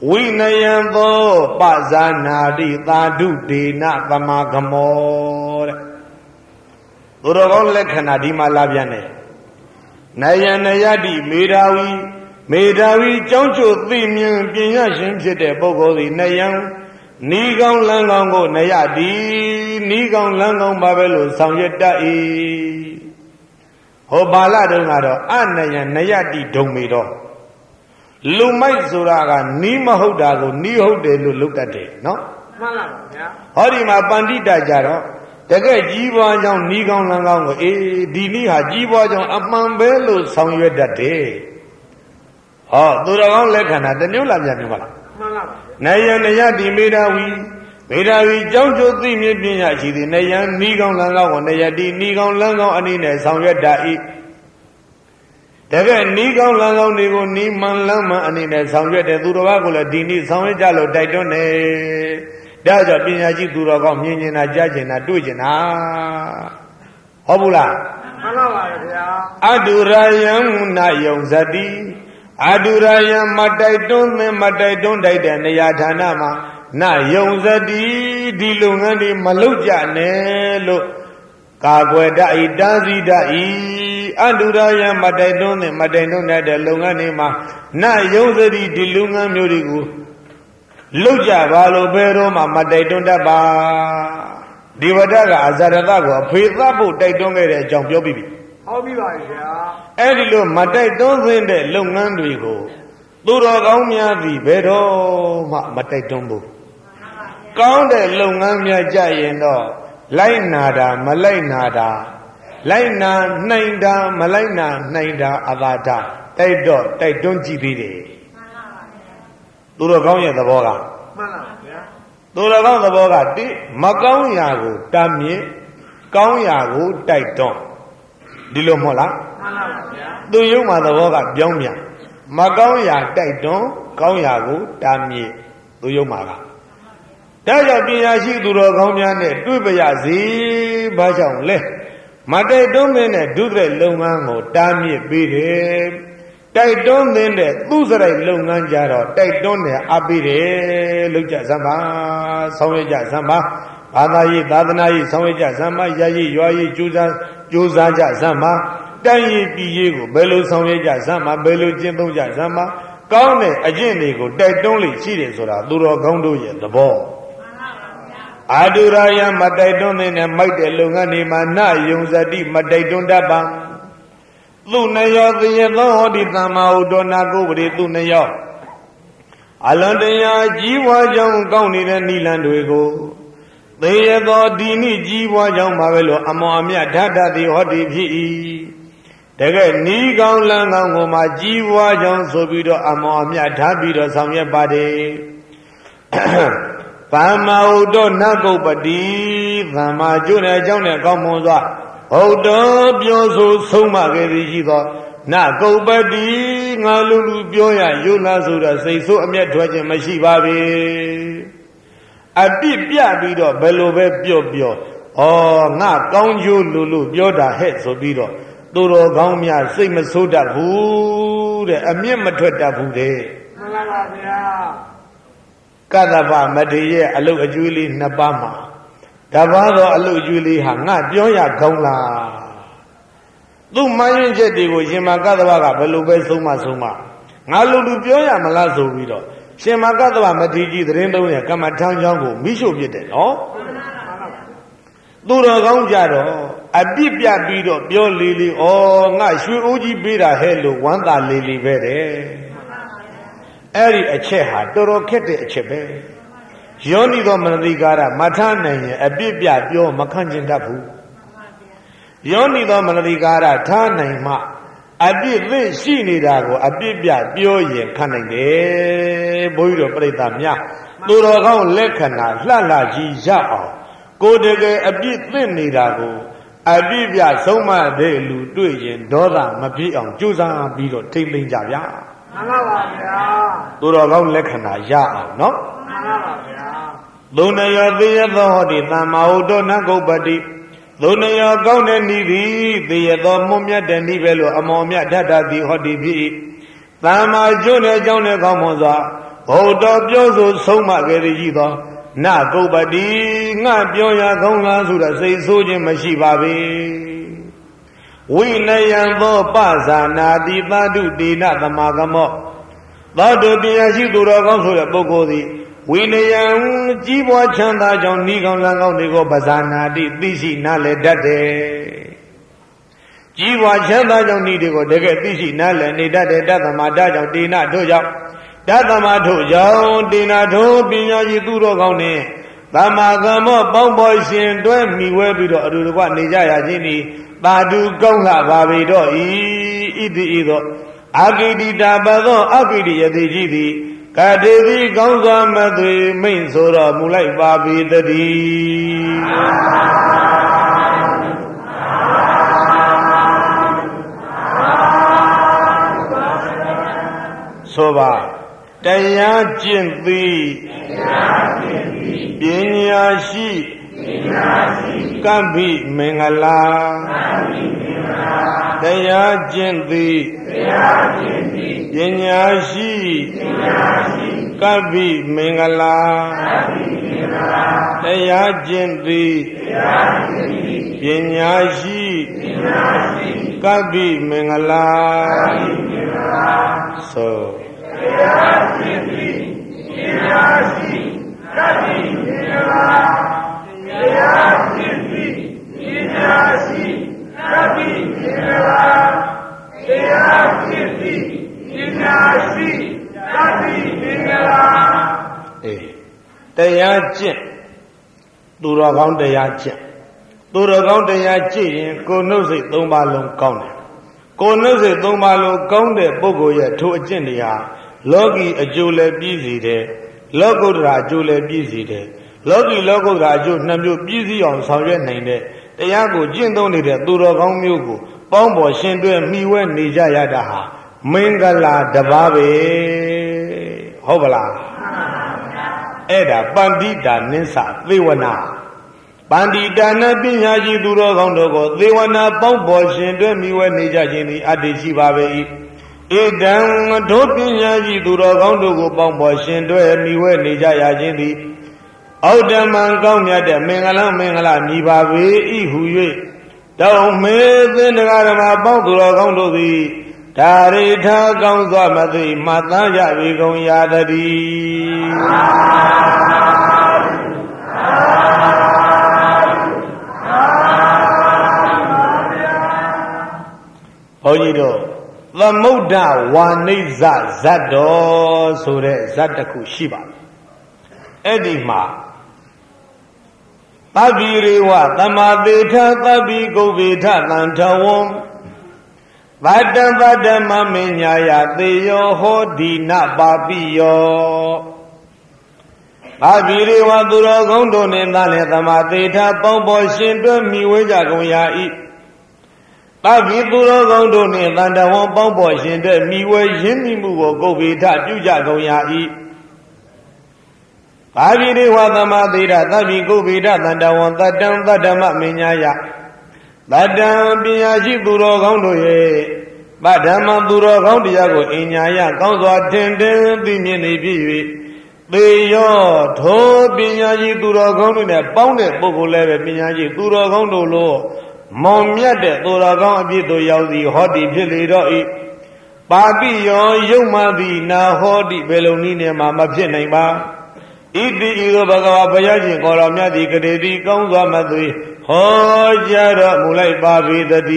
ဝိနယံသောပဇာနာတိသာဓုဒေနသမဂမောတဲ့သူတော်ကောင်းလက္ခဏာဒီမှာလာပြန်တယ်နယံနယတိမေဓာဝီကြောင်းကျိုသိမြင်ပညာရှင်ဖြစ်တဲ့ပုဂ္ဂိုလ်သည်နယံနီးကောင်းလန်းကောင်းကိုနယတိနီးကောင်းလန်းကောင်းပါပဲလို့ဆောင်ရွက်တတ်၏ဟောဘာလတုန်းကတော့အနယံနယတိဒုံမေတော့လူမိုက်ဆိုတာကနီးမဟုတ်တာကိုနီးဟုတ်တယ်လို့လုပ်တတ်တယ်နော်မှန်ပါဗျာဟောဒီမှာပန္တိတကြတော့တကယ်ကြီးပွားကြောင်းနီးကောင်းလန်းကောင်းကိုဒီနည်းဟာကြီးပွားကြောင်းအမှန်ပဲလို့ဆောင်ရွက်တတ်တယ်ဟောသူတော်ကောင်းလက္ခဏာတမျိုးလားပြန်ပြောပါလားမှန်ပါနယံနယတိမေဓာဝီကြောင်းကျိုးသိမြင်ပညာရှိသည်နယံနီးကောင်းလန်းကောင်းကိုနယတိနီးကောင်းလန်းကောင်းအနေနဲ့ဆောင်ရွက်တတ်၏တကယ်နီးကောင်းလန်းကောင်းတွေကိုနီးမှန်လန်းမှန်အနေနဲ့ဆောင်ရွက်တယ်သူတော်ဘာကိုလည်းဒီနည်းဆောင်ရွက်ကြလို့တိုက်တွန်းတယ်ဒါကြောင့်ပညာရှိသူတော်ကောင်းမြင်ကျင်တာကြားကျင်တာတွေ့ကျင်တာဟုတ်ဘူးလားမှန်ပါပါဗျာအတုရာယံနာယုံဇတိအတုရာယံမတိုက်တွန်းတိုက်တဲ့နေရာဌာနမှာနာယုံဇတိဒီလုပ်ငန်းတွေမလုပ်ကြနဲ့လို့ကာကွယ်တတ်၏တားဆီးတတ်၏အတုရာယံမတိုက်တွန်းတဲ့လုပ်ငန်းတွေမှာနာယုံဇတိဒီလုပ်ငန်းမျိုးတွေကိုလုတ်ကြပါလို့ဘယ်တော့မှမတိုက်တွန်းတတ်ပါဒီဝတ္တကအဇရတကိုအဖေသဖို့တိုက်တွန်းခဲ့တဲ့အကြောင်းပြောပြီးပြီဟုတ်ပြီပါဗျာအဲ့ဒီလိုမတိုက်တွန်းသင့်တဲ့လုပ်ငန်းတွေကိုသူတော်ကောင်းများသည်ဘယ်တော့မှမတိုက်တွန်းဘူးကောင်းတဲ့လုပ်ငန်းများကြရင်တော့လိုက်နာတာမလိုက်နာတာလိုက်နာနှိမ်တာမလိုက်နာနှိမ်တာအသာတာတိုက်တွန်းကြည့်သေးတယ်သူတော်ကောင်းရဲ့သဘောကမှန်ပါဗျာသူတော်ကောင်းသဘောကတိမကောင်းရာကိုတားမြစ်ကောင်းရာကိုတိုက်တွန်းဒီလိုမဟုတ်လားမှန်ပါဗျာသူယုံမှာသဘောကပြောင်းပြန်မကောင်းရာတိုက်တွန်းကောင်းရာကိုတားမြစ်သူယုံမှာကဒါကြောင့်ပညာရှိသူတော်ကောင်းများနဲ့တွေ့ပါရစေဘာကြောင့်လဲမတိုက်တွန်းမင်းနဲ့ဒုစရိုက်လုပ်ငန်းကိုတားမြစ်ပေးတယ်တိုက်တွန်းတဲ့သူစရိုက်လုပ်ငန်းကြတော့တိုက်တွန်းတဲ့အပ်ပေးတယ်လုပ်ကြစမ်းပါဆောင်ရွက်ကြစမ်းပါဘာသာရေးသာသနာရေးဆောင်ရွက်ကြစမ်းပါရည်ရွာရေးကြိုးစားကြစမ်းပါတိုင်းရေးပြည်ရေးကိုဘယ်လိုဆောင်ရွက်ကြစမ်းပါဘယ်လိုကျင့်သုံးကြစမ်းပါကောင်းတဲ့အကျင့်တွေကိုတိုက်တွန်းလိမ့်ရှိတယ်ဆိုတာသူတော်ကောင်းတို့ရဲ့သဘောအာတုရာယမတိုက်တွန်းတဲ့မိုက်တဲ့လုပ်ငန်းတွေမှာနယုံဇတိမတိုက်တွန်းတတ်ပါသူနယောသေယသောဟောတိသမ္မာဥဒ္ဒောနာကုပ္ပရိသူနယောအလွန်တရာကြီးပွားကြောင်းကောင်းနေတဲ့နိလန်တွေကိုသေယသောဒီနိကြီးပွားကြောင်းပါပဲလို့အမောအမြတ်ဓာတတိဟောတိဖြစ်၏တကယ်နီးကောင်းလန်းကောင်းကိုမှကြီးပွားကြောင်းဆိုပြီးတော့အမောအမြတ်ဓာပြီးတော့ဆောင်ရွက်ပါတယ်သမ္မာဥဒ္ဒောနာကုပ္ပတိသမ္မာကျွတ်တဲ့အကြောင်းနဲ့ကောင်းမွန်စွာဟုတ်တော်ပြောဆိုဆုံးမခဲ့သည်ရှိသောနကုပ္ပတိငါလူပြောရယုလားဆိုတော့စိတ်ဆိုးအမျက်ထွက်ခြင်းမရှိပါပေအပြစ်ပြပြီးတော့ဘယ်လိုပဲပြောဩငါကောင်းကျိုးလို့ပြောတာဟဲ့ဆိုပြီးတော့သူတော်ကောင်းများစိတ်မဆိုးတတ်ဘူးတဲ့အမျက်မထွက်တတ်ဘူးတဲ့မှန်ပါဗျာကတ္တဗမထေရရဲ့အလုတ်အကျွေးလေးနှစ်ပါးမှာတပါးသောအလုတ်အကျွေးလေးဟာငါပြောရကောင်းလားသူ့မှန်ရင်ချက်တွေကိုရှင်မကတ္တဗကဘယ်လိုပဲဆုံးမငါလူပြောရမလားဆိုပြီးတော့ရှင်မကတ္တဗမထေရကြီးသတင်းသုံးရဲ့ကမ္မထမ်းချောင်းကိုမိရှို့ပြစ်တယ်နော်သူတော်ကောင်းကြတော့အပြစ်ပြပြီးတော့ပြောလေးဩငါရွှေအိုးကြီးပေးတာဟဲ့လို့ဝမ်းသာလေးပဲတဲ့အဲ့ဒီအချက်ဟာတော်တော်ခက်တဲ့အချက်ပဲယောနိသောမနတိကာရမထနိုင်ရင်အပြစ်ပြပြောမခံကျင်တတ်ဘူးယောနိသောမနတိကာရထားနိုင်မှအပြစ်သိရှိနေတာကိုအပြစ်ပြပြောရင်ခံနိုင်တယ်ဘုန်းကြီးတို့ပြိဿများသူတော်ကောင်းလက္ခဏာလှကြီးရအောင်ကိုယ်တကယ်အပြစ်သိနေတာကိုအပြစ်ပြဆုံးမတဲ့လူတွေ့ရင်ဒေါသမဖြစ်အောင်ကြိုးစားပြီးတော့ထိမ့်သိမ့်ကြဗျာမှန်ပါပါဗျာသူတော်ကောင်းလက္ခဏာရအောင်နော်မှန်ပါပါဗျာသုနယောသေယသောဟောတိသမ္မာဥဒ္ဒောနကုပ္ပတိသုနယောကောင်းတဲ့ဤသည်သေယသောမွန်မြတ်တဲ့ဤပဲလို့အမောမြတ်ဓာတ္တတိဟောတိဖြစ်သမ္မာကျွတ်တဲ့အကြောင်းနဲ့ကောင်းမွန်စွာဘုဒ္ဓပြောဆိုဆုံးမခဲ့သည်ရှိသောနကုပ္ပတိငါပြောရကောင်းလားဆိုတော့စိတ်ဆိုးခြင်းမရှိပါပေဝိနယံသောပဇာနာတိသတုတေနသမာကမောသောတုပညာရှိသူတော်ကောင်းဆိုတဲ့ပုဂ္ဂိုလ်သည်ဝိနယံကြီးပွားချမ်းသာကြောင့်ဤကောင်းလံကောင်းတွေကိုပဇာနာတိသိရှိနားလည်တတ်တယ်ကြီးပွားချမ်းသာကြောင့်ဤတွေကိုတကယ်သိရှိနားလည်နေတတ်တယ်တသမတကြောင့်တေနတို့ကြောင့်တသမတို့ကြောင့်တေနတို့ပညာရှိသူတော်ကောင်းနှင့်သမ္မာကမ္မောပေါင်းပေါ်ရှင်တွဲမိဝဲပြီးတော့အတူတကွနေကြရခြင်းသည်သာဓုကောင်းလှပါပေတော့ဤတိဤသောအာဂိတိတာပသောအာဂိတိယတိကြီးသည်ကတိတိကောင်းစွာမသွေမိန့်ဆိုတော်မူလိုက်ပါပေတည်းဆိုပါတရားကျင့်သည်ပညာရှိကမ္ဗိမင်္ဂလာတရားကျင့်သည်ပညာရှိကမ္ဗိမင်္ဂလာတရားကျင့်သည်ပညာရှိကမ္ဗိမင်္ဂလာဆိုတရားကျင့်သည်ပညာရှိကမ္ဗိမင်္ဂလာတရားကျင့်သည်ပညာရှိကမ္ဗိမင်္ဂလာတရားကျင့်သည်ပညာရှိကမ္ဗိမင်္ဂလာတရားကျင့်သူတော်ကောင်းတရားကျင့်သူတော်ကောင်းတရားကျင့်ရင်ကိုယ်နှုတ်စိတ်၃ပါးလုံးကောင်းတယ်ကိုယ်နှုတ်စိတ်၃ပါးလုံးကောင်းတဲ့ပုဂ္ဂိုလ်ရဲ့ထိုအကျင့်တွေဟာလောကီအကျိုးလည်းပြည့်စုံတယ်လောကုတ္တရာအကျိုးလည်းပြည့်စုံတယ်လောကီလောကုတ္တရာအကျိုးနှစ်မျိုးပြည့်စုံအောင်ဆောင်ရွက်နိုင်တဲ့တရားကိုကျင့်သုံးနေတဲ့သူတော်ကောင်းမျိုးကိုပေါင်းပေါ်ရှင်တွဲမိဝဲနေကြရတာဟာမင်္ဂလာတပါးပဲဟုတ်ပလားအဲ့ဒါပန္တိတာနိစ္စသေဝနာပန္တိတာနပညာရှိသူတော်ကောင်းတို့ကိုသေဝနာပေါင်းပေါ်ရှင်တွဲမိဝဲနေကြခြင်းသည်အတ္တိရှိပါပဲ၏ဧတံတို့ပညာရှိသူတော်ကောင်းတို့ကိုပေါင်းပေါ်ရှင်တွဲမိဝဲနေကြရခြင်းသည်ဩတ္တမံကောင်းမြတ်တဲ့မင်္ဂလာမင်္ဂလာမြည်ပါပေ၏ဟု၍တောင်းမေသင်္တရားဓမ္မပေါင်းသူတော်ကောင်းတို့သည်ဒါရိထာကောင်းစွာမသိမှတ်သားကြပေကုန်ရာတည်းဘုန်းကြီးတို့သမုဒ္ဒဝါနိဇဇတ်တော်ဆိုတဲ့ဇတ်တစ်ခုရှိပါတယ်အဲ့ဒီမှာသဗ္ဗိရေဝသမာသေထသဗ္ဗိဂုဗ္ဗေထသံထဝံဗတ္တဗတ္တမမညာယသေယောဟောဒီနပါပိယောသဗ္ဗိရေဝသူတော်ကောင်းတို့နှင့်သာလည်းသမာသေထပေါင်းပေါ်ရှင်တွဲမိဝဲကြကုန်ရာ၏သဗ္ဗိသူတော်ကောင်းတို့နှင့်သံတဝံပေါင်းပေါ်ရှင်တွဲမိဝဲရင်းမိမှုကိုဂုဗ္ဗေထပြုကြကုန်ရာ၏သဗ္ဗိရေဝသမာသေထသဗ္ဗိဂုဗ္ဗေထသံတဝံတတ္တံတတ္တမမညာယတတ္တံပညာရှိသူတော်ကောင်းတို့ရဲ့ဗဒ္ဓမံသူတော်ကောင်းတရားကိုအညာယကောင်းစွာထင်သိမြင်နေဖြစ်၍သေယောထိုပညာရှိသူတော်ကောင်းတို့နဲ့ပေါင်းတဲ့ပုဂ္ဂိုလ်လည်းပဲပညာရှိသူတော်ကောင်းတို့လိုမောင်မြတ်တဲ့သူတော်ကောင်းအပြည့်တို့ရောက်သည်ဟောတိဖြစ်လေတော့၏ပါပိယောယုံမှသည်နာဟောတိဘယ်လိုနည်းနဲ့မှမဖြစ်နိုင်ပါဣတိဤသောဘဂဝါဘုရားရှင်ကိုယ်တော်မြတ်သည်ကတိတိကောင်းစွာမသွေဟောကြားတော်မူလိုက်ပါပေတည်း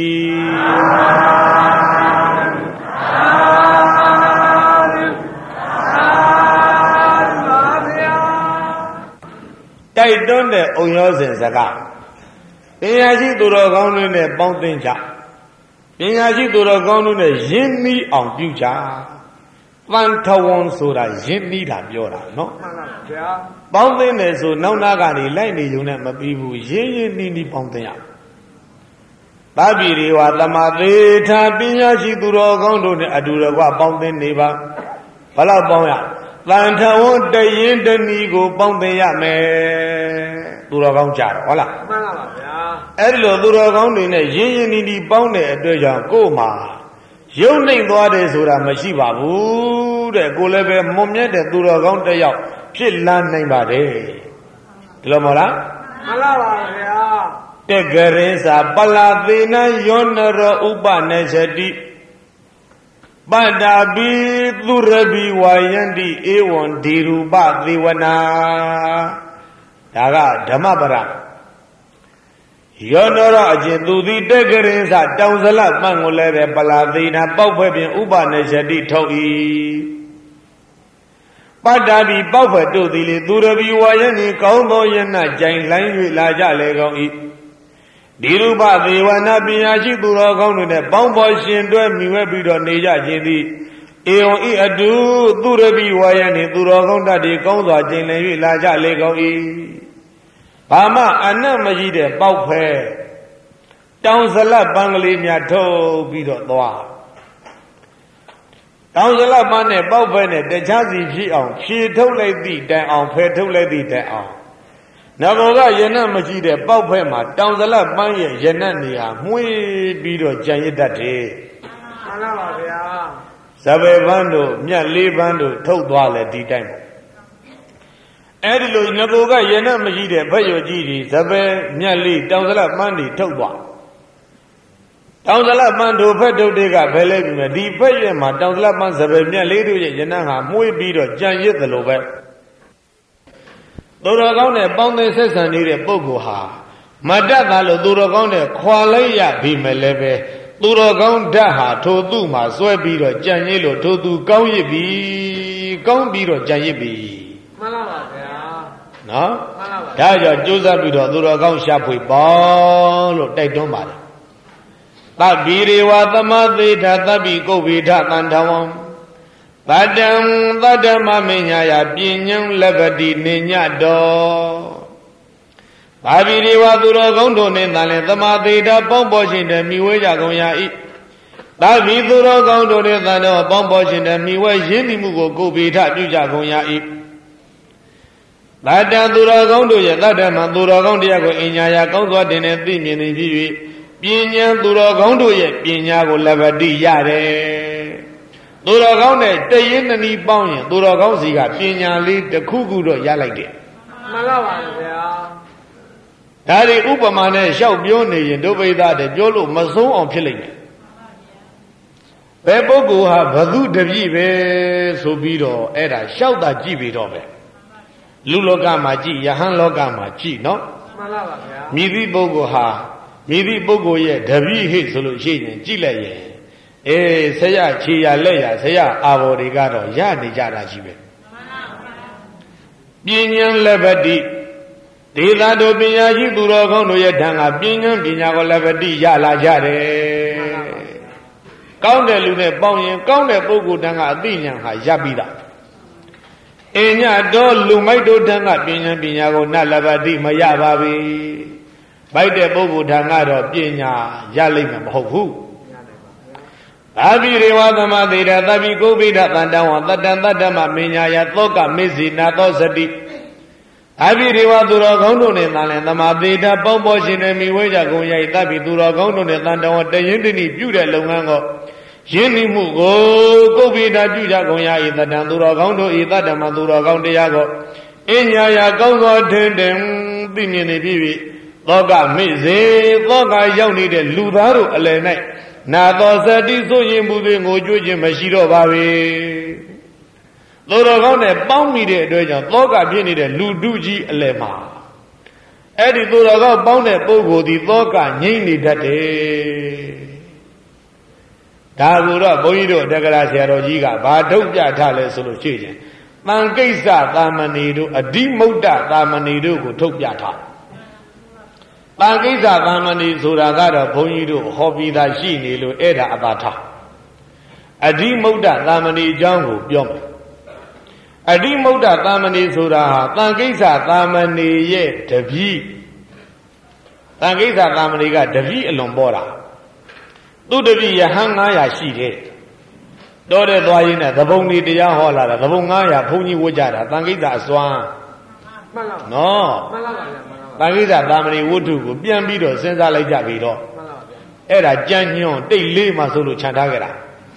တိုက်တွန်းတဲ့ဩရောစဉ်စကားပညာရှိသူတော်ကောင်းတွေနဲ့ပေါင်းသင်းကြပညာရှိသူတော်ကောင်းတွေနဲ့ရင်းနှီးအောင်ပြုကြပန်ထဝံဆိုတာရင်းနှီးတာပြောတာနော်မှန်ပါဗျာပေါင်းသင်းတယ်ဆိုနောက်နာကနေလိုက်နေုံနဲ့မပြီးဘူးရင်းရင်းနှီးနှီးပေါင်းသင်းရသဗ္ဗိရေဝသမာသေထပညာရှိသူတော်ကောင်းတို့နဲ့အတူတကွပေါင်းသင်းနေပါဘယ်လောက်ပေါင်းရသံထဝံတရင်တဏီကိုပေါင်းသင်းရမယ်သူတော်ကောင်းကြတော့ဟုတ်လားမှန်ပါဗျာအဲ့ဒီလိုသူတော်ကောင်းတွေနဲ့ရင်းရင်းနှီးနှီးပေါင်းတဲ့အတွက်ကြောင့်ကိုယ်မှာရုပ်နှိမ်သွားတယ်ဆိုတာမရှိပါဘူးတဲ့ကိုလည်းပဲမွန်မြတ်တဲ့သူတော်ကောင်းတစ်ယောက်ဖြစ်လာနိုင်ပါတယ်ဒီလိုမဟုတ်လားမှန်ပါပါဗျာတကရင်စာပလာသေနယောနရောဥပနသတိပတ္တာပိသူရပိဝါယန္တိဧဝံဒီရူပသေဝနာဒါကဓမ္မပရယောနောရအကျင့်သူသည်တက်ကရင်စတောင်စလပန့်ကိုလည်းပဲပလာသေနာပေါက်ဖက်ပြင်ဥပနရှတိထုတ်၏ပတ္တာပိပေါက်ဖက်တို့သည်လေသူရပိဝါယန္တိကောင်းသောယနာကြိုင်လိုင်း၍လာကြလေကောင်း၏ဒီရူပသေဝနာပညာရှိသူတော်ကောင်းတို့နဲ့ပေါင်းပေါ်ရှင်တွဲမိဝဲပြီးတော့နေကြခြင်းသည်ဧဝံဤအတုသူရပိဝါယန္တိသူတော်ကောင်းတတ်ဒီကောင်းစွာကျင်လည်၍လာကြလေကောင်း၏ဘာမှအနတ်မရှိတဲ့ပေါက်ဖဲတောင်စလတ်ပန်းကလေးများထုတ်ပြီးတော့သွားတောင်စလတ်ပန်းနဲ့ပေါက်ဖဲနဲ့တခြားစီဖြစ်အောင်ဖြေထုတ်လိုက်သည့်တိုင်အောင်ဖဲထုတ်လိုက်သည့်တိုင်အောင်နဂောကယနတ်မရှိတဲ့ပေါက်ဖဲမှာတောင်စလတ်ပန်းရဲ့ယနတ်နေဟာမှုေးပြီးတော့ကြံရစ်တတ်တယ်မှန်ပါဗျာဇဗေပန်းတို့မြတ်လေးပန်းတို့ထုတ်သွားလဲဒီတိုင်ပေါ့အဲ့ဒီလိုငကိုကယနတ်မရှိတဲ့ဘက်ရွကြီးကြီးဇပယ်မြတ်လေးတောင်စလပန်းတွေထုတ်သွားတောင်စလပန်းတို့ဖက်ထုတ်တဲ့ကဘယ်လဲပြီမဲ့ဒီဖက်ရွမှာတောင်စလပန်းဇပယ်မြတ်လေးတို့ရဲ့ယနတ်ဟာမှုေးပြီးတော့ကြံရစ်သလိုပဲသူတော်ကောင်းနဲ့ပေါင်းသိဆက်ဆံနေတဲ့ပုဂ္ဂိုလ်ဟာမတတ်တာလို့သူတော်ကောင်းနဲ့ခွာလိုက်ရပြီမဲ့လည်းပဲသူတော်ကောင်းဓာတ်ဟာထိုသူ့မှာစွဲပြီးတော့ကြံရစ်လို့ထိုသူကောင်းရစ်ပြီကောင်းပြီးတော့ကြံရစ်ပြီမှန်ပါပါဗျာနော်ဒါကြောင့်ကြိုးစားပြီးတော့သူတော်ကောင်းရှာဖွေပေါ့လို့တိုက်တွန်းပါတယ်သဗ္ဗိရေဝသမသေထသဗ္ဗိကုဗ္ဗေထသန္တဝံသတ္တံသတ္တမမေညာယပညံလဗ္ဗတိနေညတော်သဗ္ဗိရေဝသူတော်ကောင်းတို့နှင့်သာလင်သမသေထပေါင်းပေါ်ခြင်းတည်းမိဝဲကြကုန်ရ၏သဗ္ဗိသူတော်ကောင်းတို့နှင့်သာတော့ပေါင်းပေါ်ခြင်းတည်းမိဝဲရင်းနှီးမှုကိုကုဗ္ဗေထပြုကြကုန်ရ၏တတ္တသူတော်ကောင်းတို့ရဲ့တတ္တမသူတော်ကောင်းတရားကိုအညာရာကောင်းစွာတင်တဲ့သိမြင်နေဖြစ်၍ပညာသူတော်ကောင်းတို့ရဲ့ပညာကိုလဘတိရတယ်သူတော်ကောင်းနဲ့တည်ရင်တနည်းပေါင်းရင်သူတော်ကောင်းစီကပညာလေးတစ်ခုခုတော့ရလိုက်တယ်မှန်ပါပါဗျာဒါတွေဥပမာနဲ့ရှောက်ပြောနေရင်ဒုဗိဒတဲ့ပြောလို့မဆုံးအောင်ဖြစ်လိမ့်မယ်ဘယ်ပုဂ္ဂိုလ်ဟာဘသူတပြည့်ပဲဆိုပြီးတော့အဲ့ဒါရှောက်တာကြည့်ပြီးတော့ပဲလူလောကမှာကြည့်ယဟန်လောကမှာကြည့်နော်မှန်ပါပါဗျာမိသည့်ပုဂ္ဂိုလ်ဟာမိသည့်ပုဂ္ဂိုလ်ရဲ့တပည့်ဟိဆိုလို့ရှိရင်ကြည့်လိုက်ရင်ဆရာခြေရလက်ရဆရာအာဘော်တွေကတော့ရနေကြတာရှိပဲပညာလက်ပတိဒေသတို့ပညာရှိသူတော်ကောင်းတို့ရဲ့ဓာန်ကပညာကိုလက်ပတိရလာကြတယ်ကောင်းတဲ့လူနဲ့ပေါင်းရင်ကောင်းတဲ့ပုဂ္ဂိုလ်ဓာန်ကအသိဉာဏ်ဟာရပြီးသားအညတော်လူမိုက်တို့ထံကပညာကိုနတ်လဘတိမရပါဘူး။ဘိုက်တဲ့ပုဂ္ဂိုလ်ထံကတော့ပညာရလိမ့်မယ်မဟုတ်ဘူး။သာဘိရေဝသမသေတသဗ္ဗိကုဗ္ဗိဒသန္တဝံတတံတတ္တမမညာယသောကမေဇိနာသောစတိသာဘိရေဝသူတော်ကောင်းတို့နဲ့သာလင်သမာသေတပေါင်းပေါ်ရှင်တွေမိဝဲကြကုန်ရိုက်သဗ္ဗိသူတော်ကောင်းတို့နဲ့သန္တဝံတရင်တနိပြုတဲ့လုပ်ငန်းကိုရင်းနှီးမှုကိုကုဗ္ဗေဒပြုကြကုန်ရ၏တတံသူတော်ကောင်းတို့ဤတတ္တမသူတော်ကောင်းတရားကိုအညာယာကောင်းစွာထင်တင်သိမြင်နေပြီသောကမိစေသောကရောက်နေတဲ့လူသားတို့အလယ်၌နာသောစတိဆိုရင်မှုတွေငိုကြွခြင်းမရှိတော့ပါပဲသူတော်ကောင်းနဲ့ပေါင်းမိတဲ့အတွက်ကြောင့်သောကဖြစ်နေတဲ့လူတုကြီးအလယ်မှာအဲ့ဒီသူတော်ကောင်းပေါင်းတဲ့ပုဂ္ဂိုလ်ဒီသောကငြိမ့်နေတတ်တယ်ဒါကိုတော့ဘုန်းကြီးတို့တက္ကရာဆရာတော်ကြီးကဘာထုတ်ပြထားလဲဆိုလို့ရှိရင်တန်ကိစ္စသာမဏေတို့အဓိမုဒ္ဒသာမဏေတို့ကိုထုတ်ပြထားတန်ကိစ္စသာမဏေဆိုတာကတော့ဘုန်းကြီးတို့ဟောပြီးသားရှိနေလို့အဲ့ဒါအသာထားအဓိမုဒ္ဒသာမဏေအကြောင်းကိုပြောမယ်အဓိမုဒ္ဒသာမဏေဆိုတာဟာတန်ကိစ္စသာမဏေရဲ့တပည့်တန်ကိစ္စသာမဏေကတပည့်အလွန်ပေါ်တာသူတပည့်ယဟန်900ရှိတယ်တော်တဲ့သွားရင်းနဲ့သဘုံတွေတရားဟောလာတာသဘုံ900ဘုန်းကြီးဝတ်ကြတာတန်ခိတ္တအစွမ်းမှန်လားနော်မှန်လားပါဗျာတန်ခိတ္တသာမဏေဝတ္ထုကိုပြန်ပြီးတော့စဉ်းစားလိုက်ကြပြီတော့မှန်လားပါဗျာအဲ့ဒါကြမ်းညွန့်တိတ်လေးမှဆိုလို့ခြံထားကြတာ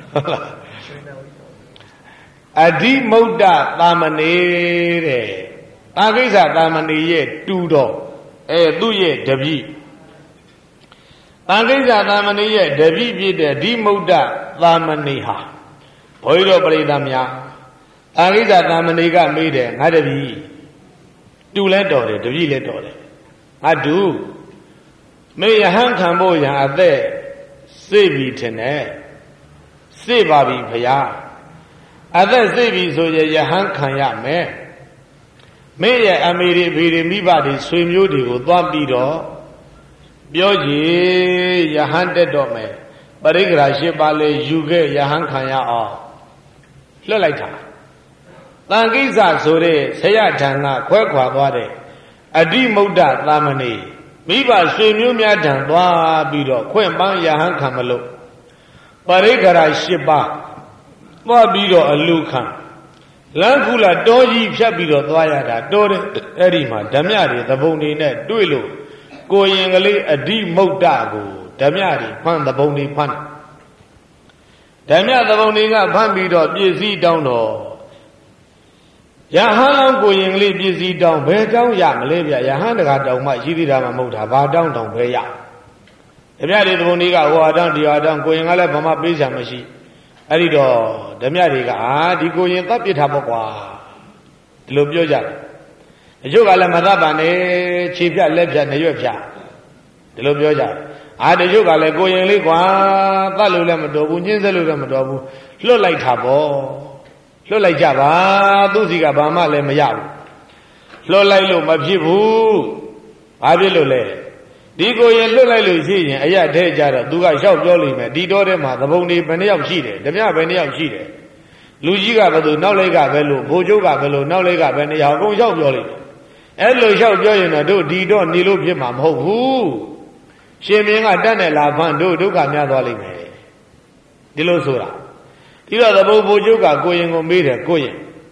အဓိမုဒ္ဒသာမဏေတဲ့သာကိစ္စသာမဏေရဲ့တူတော်သူ့ရဲ့တပည့်သာကိစ္စသာမဏေရဲ့တပည့်ဖြစ်တဲ့အဓိမုဒ္ဒသာမဏေဟာဘုန်းကြီးတို့ပရိသတ်များသာကိစ္စသာမဏေကမေးတယ်ငါတပည့်တူလဲတော်တယ်တပည့်လဲတော်တယ်ငါတူမေယဟန်ခံဖို့ရန်အသက်စေ့ပြီထင်တယ်စေ့ပါပြီဖရာအသက်စေ့ပြီဆိုရင်ယဟန်ခံရမယ်မင်းရဲ့အမေတွေဖေတွေမိဘတွေဆွေမျိုးတွေကိုသွားပြီးတော့ပြောကြည်ယဟန်တက်တော့မယ်ပရိက္ခရာ၈ပါးလေးယူခဲ့ယဟန်ခံရအောင်လွတ်လိုက်တာတန်ကိစ္စဆိုတဲ့ဆရာထံကခွဲခွာသွားတဲ့အဓိမုဒ္ဒသာမဏေမိဘဆွေမျိုးများထံသွားပြီးတော့ခွင့်ပန်းယဟန်ခံမလို့ပရိက္ခရာ၈ပါးသွားပြီးတော့အလူခံလမ်းခုလာတောကြီးဖြတ်ပြီးတော့သွားရတာတောတဲ့အဲ့ဒီမှာဓမြတွေသဘုံတွေနဲ့တွေ့လို့ကိုရင်ကလေးအဓိမုဒ္ဒကိုဓမြတွေဖမ်းသဘုံတွေဖမ်းဓမြသဘုံတွေကဖမ်းပြီးတော့ပြည့်စည်တောင်းတော့ယဟန်လောင်းကိုရင်ကလေးပြည့်စည်တောင်းဘယ်တောင်းရမလဲဗျယဟန်တကာတောင်းမှရှိသေးတာမှမဟုတ်တာဘာတောင်းတောင်းပဲရဓမြတွေသဘုံတွေကဟိုဟာတောင်းဒီဟာတောင်းကိုရင်ကလည်းဘာမှပေးစရာမရှိအဲ့ဒီတော့ဓမြတွေကဒီကိုရင်သတ်ပြစ်တာပေါ့ကွာဒီလိုပြောကြတယ်အချို့ကလည်းမသတ်ပါနဲ့ခြေဖြတ်လက်ဖြတ်နှရွက်ဖြတ်ဒီလိုပြောကြတယ်တချို့ကလည်းကိုရင်လေးကွာသတ်လို့လည်းမတော်ဘူးညှင်းဆဲလို့လည်းမတော်ဘူးလွတ်လိုက်တာပေါ့လွတ်လိုက်ကြပါသူစီကဘာမှလည်းမရဘူးလွတ်လိုက်လို့မဖြစ်ဘူးဘာဖြစ်လို့လဲဒီကိုရင်လွတ်လိုက်လို့ရှိရင်အရထဲကြတော့သူကလျှောက်ပြောလိမ့်မယ်ဒီတော့ထဲမှာသဘုံတွေဘယ်နှယောက်ရှိတယ်ဓမြဘယ်နှယောက်ရှိတယ်လူကြီးကဘယ်လိုနောက်လိုက်ကဘယ်လိုဘိုလ်ချုပ်ကဘယ်လိုနောက်လိုက်ကဘယ်နှယောက်အကုန်လျှောက်ပြောလိမ့်မယ်အဲ့လိုလျှောက်ပြောရင်တော့တို့ဒီတော့နေလို့ဖြစ်မှာမဟုတ်ဘူးရှင်မင်းကတတ်နဲ့လာဖန်တို့ဒုက္ခများသွားလိမ့်မယ်ဒီလိုဆိုတာဒီတော့သဘုံဘိုလ်ချုပ်ကကိုရင်ကိုမေးတယ်ကိုရင်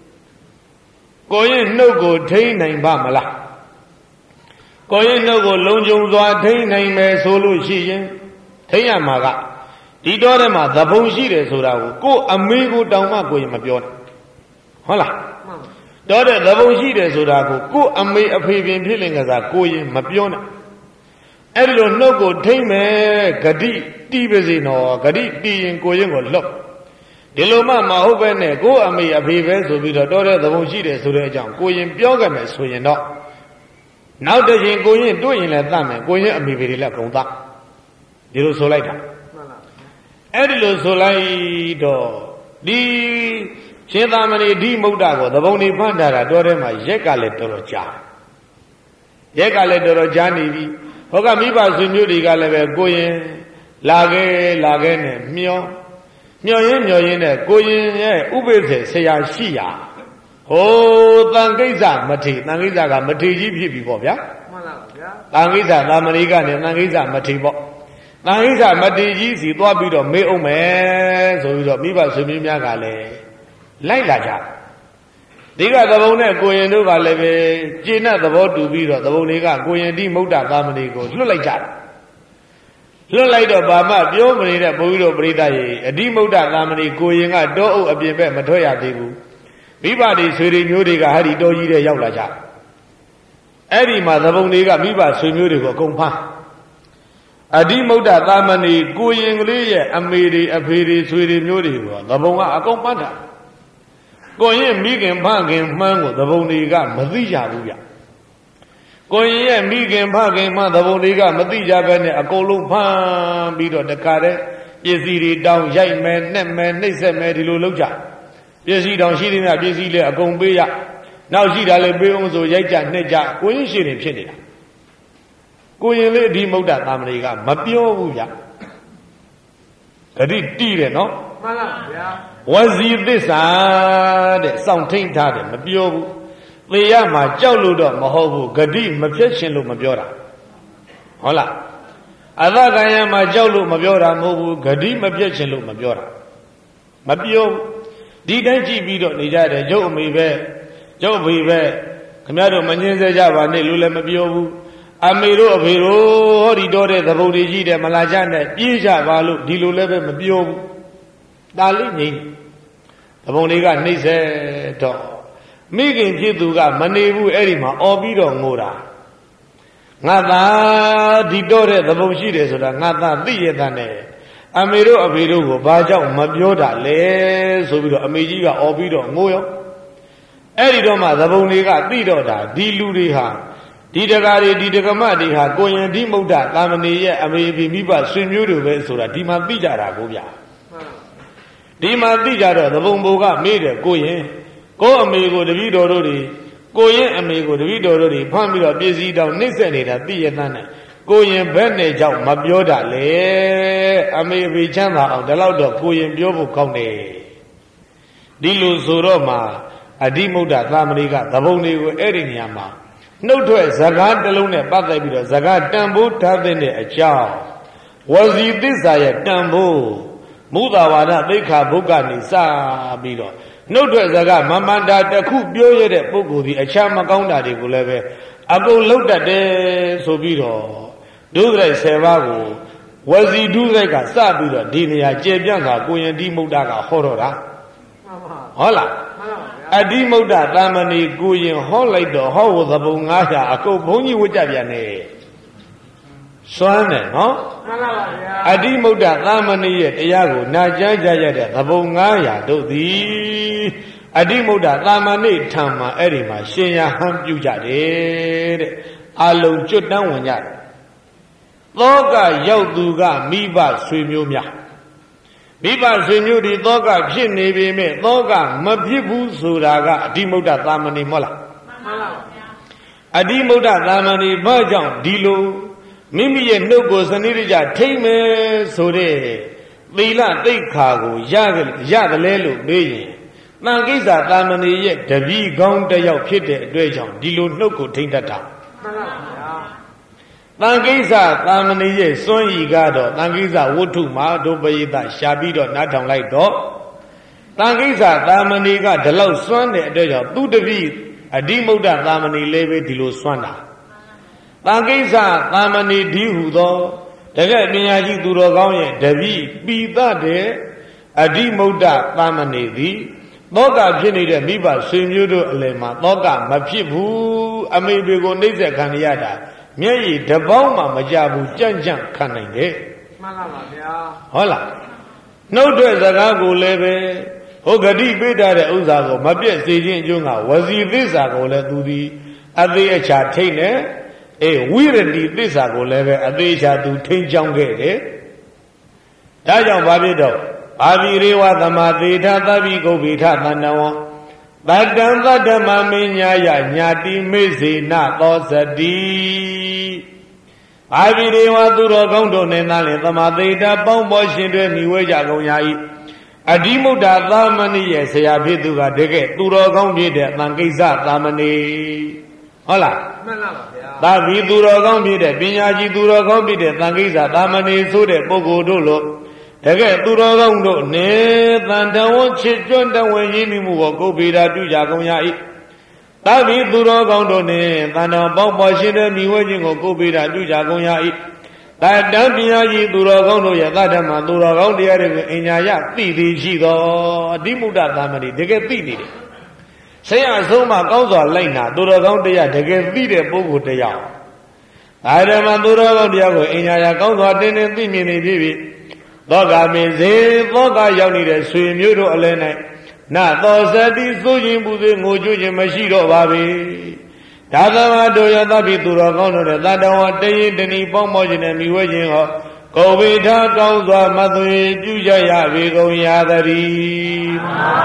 နှုတ်ကိုထိန်းနိုင်ပါမလားကိုရင်နှုတ်ကိုလုံခြုံစွာထိန်းနိုင်မယ်ဆိုလို့ရှိရင်ထိန်းရမှာကဒီတော့ထဲမှာသဘုံရှိတယ်ဆိုတာကိုအမေကိုတောင်မှကိုရင်မပြောနဲ့ဟုတ်လားတော့တဲ့သဘုံရှိတယ်ဆိုတာကိုအမေအဖေပင်ဖြစ်လင်ကစားကိုရင်မပြောနဲ့အဲ့ဒီလိုနှုတ်ကိုထိန်းမယ်ဂတိတီးပါစေနော်ဂတိတီးရင်ကိုရင်ကိုလှုပ်ဒီလိုမှမဟုတ်ပဲနဲ့ကိုအမေအဖေပဲဆိုပြီးတော့တဲ့သဘုံရှိတယ်ဆိုတဲ့အကြောင်းကိုရင်ပြောခဲ့မယ်ဆိုရင်တော့နောက်တစ်ချိန်ကိုရင်တွေ့ရင်လည်းသတ်မယ်ကိုရင်အမိဖေတွေလည်းကုန်သဒီလိုဆိုလိုက်တာအဲ့ဒီလိုဆိုလိုက်တော့ဒီရှင်သာမဏေဓိမုဒ္ဒကိုသဘုံနေဖမ်းထားတာတော့ထဲမှာရက်ကလည်းတော်တော်ကြာရက်ကလည်းတော်တော်ကြာနေပြီဟောကမိဘဆွေမျိုးတွေကလည်းပဲကိုရင်လာခဲ့နဲ့မျောရင်းနဲ့ကိုရင်ရဲ့ဥပိ္ပစေဆရာရှိရာဟိုတန်ကိစ္စမထေတန်ကိစ္စကမထေကြီးဖြစ်ပြီပေါ့ဗျာမှန်ပါဗျာတန်ကိစ္စသာမဏေကနေတန်ကိစ္စမထေပေါ့တန်ကိစ္စမထေကြီးစီသွားပြီးတော့မေးအောင်မယ်ဆိုပြီးတော့မိဘဆွေမျိုးများကလည်းလိုက်လာကြဒီကသဘုံနဲ့ကိုရင်တို့ကလည်းပဲကျင့်တဲ့သဘောတူပြီးတော့သဘုံတွေကကိုရင်ဒီမုဒ္ဒသာမဏေကိုလွတ်လိုက်ကြတာလွတ်လိုက်တော့ဘာမှပြောမနေတဲ့ဘုန်းကြီးတို့ပရိသတ်ရေအဓိမုဒ္ဒသာမဏေကိုရင်ကတောအုပ်အပြင်ဘက်မထွက်ရသေးဘူးမိဘတွေဆွေတွေမျိုးတွေကဟာဒီတောကြီးတဲ့ရောက်လာကြအဲ့ဒီမှာသဘုံတွေကမိဘဆွေမျိုးတွေကိုအကုန်ဖမ်းအဓိမုဒ္ဒသာမဏေကိုရင်ကလေးရဲ့အမေတွေအဖေတွေဆွေတွေမျိုးတွေကိုသဘုံကအကုန်ဖမ်းတာကိုရင်မိခင်ဖခင်မှန်းကိုသဘုံတွေကမသိကြဘူးဗျကိုရင်ရဲ့မိခင်ဖခင်မှသဘုံတွေကမသိကြဘဲနဲ့အကုန်လုံးဖမ်းပြီးတော့တခါတည်းပစ္စည်းတွေတောင်းရိုက်မယ်နှက်မယ်နှိပ်စက်မယ်ဒီလိုလုပ်ကြပစ္စည်းတောင်ရှိသေးတယ်ပစ္စည်းလည်းအကုန်ပေးရနောက်ရှိတာလည်းပေးအောင်ဆိုရိုက်ကြနှက်ကြကိုရင်ရှိနေဖြစ်နေတာကိုရင်လေးဒီမုဒ္ဒသာမဏေကမပြောဘူးဗျဂတိတိတယ်နော်မှန်ပါဗျာဝစီသစ္စာတဲ့စောင့်ထိန်ထားတယ်မပြောဘူးသေရမှာကြောက်လို့တော့မဟုတ်ဘူးဂတိမဖြစ်ရှင်လို့မပြောတာဟုတ်လားအသကံယမှာကြောက်လို့မပြောတာမဟုတ်ဘူးဂတိမဖြစ်ရှင်လို့မပြောတာမပြောဒီတိုင်းကြည့်ပြီးတော့နေကြတယ်ကျုပ်အမေပဲကျုပ်အဖေပဲခင်ဗျားတို့မငင်းစေကြပါနဲ့လို့လည်းမပြောဘူးအမေတို့အဖေတို့ဟောဒီတော့တဲ့သဘုံတွေကြီးတယ်မလာကြနဲ့ပြေးကြပါလို့ဒီလိုလည်းပဲမပြောဘူးတာလိငိမ့်သဘုံလေးကနှိမ့်ဆက်တော့မိခင်ဖြစ်သူကမနေဘူးအဲ့ဒီမှာអော်ပြီးတော့ငိုတာငါသာဒီတော့တဲ့သဘုံရှိတယ်ဆိုတာငါသာသိရတဲ့နဲ့အမေတို့အဖေတို့ကိုဘာကြောင့်မပြောတာလဲဆိုပြီးတော့အမေကြီးကអော်ပြီးတော့ငိုရောအဲ့ဒီတော့မှသဘုံတွေကသိတော့တာဒီလူတွေဟာဒီတကာတွေဒီတကမတွေဟာကိုရင်ဒီမုဒ္ဒသာမဏေရဲ့အမေပြီးမိဘဆွေမျိုးတွေပဲဆိုတာဒီမှာသိကြတာကိုဗျာဒီမှာသိကြတော့သဘုံဘိုကမေးတယ်ကိုရင်ကိုအမေကိုတပည့်တော်တို့တွေကိုရင်အမေကိုတပည့်တော်တို့တွေဖမ်းပြီးတော့ပြည်စည်းတောင်နှိမ့်ဆက်နေတာသိရတဲ့နဲ့ကိုရင်ဘယ်နဲ့ကြောင့်မပြောတာလဲအမေအဖေချမ်းသာအောင်ဒီလောက်တော့ကိုရင်ပြောဖို့ကောင်းတယ်ဒီလိုဆိုတော့မှအဓိမုဒ္ဒသာမဏေကသဘုံတွေကိုအဲ့ဒီနေရာမှာနှုတ်ထွက်စကားတစ်လုံးနဲ့ပတ်သက်ပြီးတော့စကားတန်ဖိုးထားတဲ့အကြောင်းဝစီသစ္စာရဲ့တန်ဖိုးမုသာဝါဒသိက္ခာဘုတ်ကနေစပြီးတော့နှုတ်ထွက်စကားမမန္တာတစ်ခုပြောရတဲ့ပုဂ္ဂိုလ်ဒီအခြားမကောင်းတာတွေကိုလည်းပဲအကုန်လှုပ်တတ်တယ်ဆိုပြီးတော့ဒုစရိုက်10ပါးကိုဝစီဒုစရိုက်ကစပြီးတော့ဒီနေရာကျေပြန့်စွာကိုရင်ဒီမုဒ္ဒကဟောတော့တာဟုတ်လားအဓိမုဒ္ဒသာမဏေကိုရင်ဟောလိုက်တော့ဟောဝသဘုံ900အကုန်ဘုန်းကြီးဝတ်ကြပြန်နေစွမ်းတယ်နော်မှန်ပါပါဗျာအဓိမုဒ္ဒသာမဏေရဲ့တရားကိုနာကြားကြရတဲ့သဘုံ900တို့သည်အဓိမုဒ္ဒသာမဏေထံမှာအဲ့ဒီမှာရှင်ရဟန်းပြုကြတယ်တဲ့အလုံးကျွတ်တန်းဝင်ကြတယ်သောကရောက်သူကမိဘဆွေမျိုးများမိဘဆွေမျိုးဒီသောကဖြစ်နေပေမဲ့သောကမဖြစ်ဘူးဆိုတာကအဓိမုဒ္ဒသာမဏေမဟုတ်လားမှန်ပါဗျာအဓိမုဒ္ဒသာမဏေဘာကြောင့်ဒီလိုမိမိရဲ့နှုတ်ကိုစနစ်တကျထိမ့်မယ်ဆိုတဲ့သီလသိက္ခာကိုရတယ်လဲလို့မေးရင်တန်ကိစ္စသာမဏေရဲ့တပည့်ကောင်းတစ်ယောက်ဖြစ်တဲ့အတွက်ကြောင့်ဒီလိုနှုတ်ကိုထိမ့်တတ်တာမှန်ပါဗျာတန်ကိစ္စသာမဏေရဲ့စွန့်ဤကတော့တန်ကိစ္စဝတ္ထုမှာဒုပယိတရှာပြီးတော့နားထောင်လိုက်တော့တန်ကိစ္စသာမဏေကဒီလောက်စွန့်တဲ့အတွက်ကြောင့်သူတပည့်အဓိမုဒ္ဒသာမဏေလည်းပဲဒီလိုစွန့်တာတန်ကိစ္စသာမဏေဒီဟုသောတကယ်ပညာရှိသူတော်ကောင်းရဲ့တပည့်ပိသတဲ့အဓိမုဒ္ဒသာမဏေသည်သောကဖြစ်နေတဲ့မိဘဆွေမျိုးတို့အလယ်မှာသောကမဖြစ်ဘူးအမေပေကိုနှိမ့်ဆက်ခံရတာမျက်ရည်တပေါင်းမှမကြဘူးကြံ့ကြံ့ခံနိုင်တယ်မှန်ပါပါဗျာဟုတ်လားနှုတ်ထွက်စကားကိုလည်းပဲဟောဂတိပေးထားတဲ့ဥစ္စာကိုမပြည့်စေခြင်းအကျိုးကဝစီသစ္စာကိုလည်းသူသည်အသေးအချာထိမ့်တယ်ဝိရတိသစ္စာကိုလည်းပဲအသေးအချာသူထိမ့်ချောင်းခဲ့တယ်ဒါကြောင့်ဘာဖြစ်တော့အာဘိရေဝသမာသေထသဗ္ဗိကုဗ္ဗေထသန္တဝံတတံသတ္တမမင်းညာယညာတိမေစေနသောစတိအာဘိရေဝသူတော်ကောင်းတို့နှင့်သာလျှင်သမာသေထပေါင်းပေါ်ရှင်တွဲမိဝဲကြကုန်ရာ၏အဓိမုဒ္ဒသာမဏေရဲ့ဆရာဖြစ်သူကတကယ်သူတော်ကောင်းဖြစ်တဲ့သံကိစ္စသာမဏေဟုတ်လားမှန်ပါဗျာသာဘိသူတော်ကောင်းဖြစ်တဲ့ပညာကြီးသူတော်ကောင်းဖြစ်တဲ့သံကိစ္စသာမဏေဆိုတဲ့ပုဂ္ဂိုလ်တို့လို့တကယ်သူတော်ကောင်းတို့နေတန်တဝချစ်ကျွန်းတဝင်ရင်းမိမှုကိုကိုယ်ပေတာပြုကြကုန်ရ၏သာဘိသူတော်ကောင်းတို့နေတန်တော်ပေါင်းပေါ်ရှင်တဲ့မိဝဲခြင်းကိုကိုယ်ပေတာပြုကြကုန်ရ၏တတံပညာကြီးသူတော်ကောင်းတို့ရဲ့သတ္တမသူတော်ကောင်းတရားတွေကိုအညာယသိသည်ရှိသောအဓိမုဒ္ဒသာမဏေတကယ်သိနေတယ်ဆရာအဆုံးမှာကောင်းစွာလိုက်နာသူတော်ကောင်းတရားတကယ်သိတဲ့ပုဂ္ဂိုလ်တရားဒါဓမ္မသူတော်ကောင်းတရားကိုအညာယကောင်းစွာတင်းတင်းသိမြင်နေပြီသောကမင်းစေသောကရောက်နေတဲ့ဆွေမျိုးတို့အလဲ၌နသောစတိစိုးခြင်းပူစေငိုကြွခြင်းမရှိတော့ပါပေဒါသမတို့ရသဗ္ဗိသူတော်ကောင်းတို့နဲ့တတဝတရင်တဏီပေါင်းမောခြင်းနဲ့မိဝဲခြင်းဟောကိုဝိထာကောင်းစွာမသွေပြုကြရပေကုန်ရာတည်း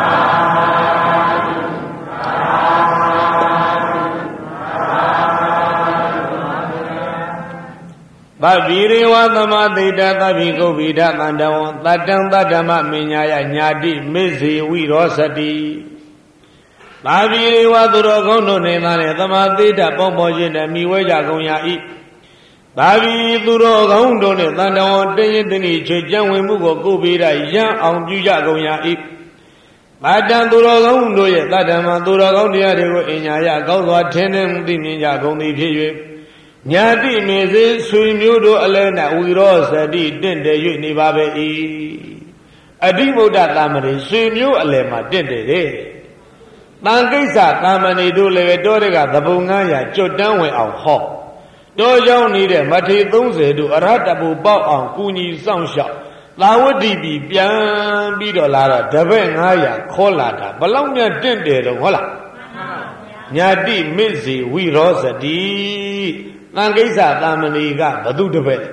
သဗ္ဗိရေဝသမသေတသဗ္ဗိကုဗ္ဗိဒသန္တဝံတတံတတ္တမမဉ္ညာယညာတိမေဇေဝိရောစတိသဗ္ဗိရေဝသူတော်ကောင်းတို့နေသားနဲ့သမသေတပေါင်းပေါ်ခြင်းနဲ့မိဝဲကြကုန်ရာ၏သဗ္ဗိသူတော်ကောင်းတို့နဲ့သန္တဝံတရင်တဏိချွေကြံဝင်မှုကိုကိုယ်ပေရရန်အောင်ပြုကြကုန်ရာ၏တတံသူတော်ကောင်းတို့ရဲ့တတ္တမသူတော်ကောင်းတရားတွေကိုအညာယကောင်းစွာထင်သိမြင်ကြကုန်သည်ဖြစ်၍ညာတိမေစေဆွေမျိုးတို့အလဲ၌ဝိရောစတိတင့်တယ်၍နေပါပဲ၏အဓိမုဒ္ဒသာမဏေဆွေမျိုးအလယ်မှာတင့်တယ်တဲ့တန်ကိစ္စသာမဏေတို့လည်းတောတွေကသဘုံ900ကျွတ်တန်းဝင်အောင်ဟောတောကြောင်းနေတဲ့မထေ30တို့အရဟတဘူပေါက်အောင်ကူညီဆောင်ရှောက်သာဝတိပြည်ပြန်ပြီးတော့လာတော့တပည့်900ခေါ်လာတာဘလောက်များတင့်တယ်တော့ဟုတ်လားညာတိမစ္စေဝိရောစတိတန်ကိစ္စသာမဏေကဘသူတပည့်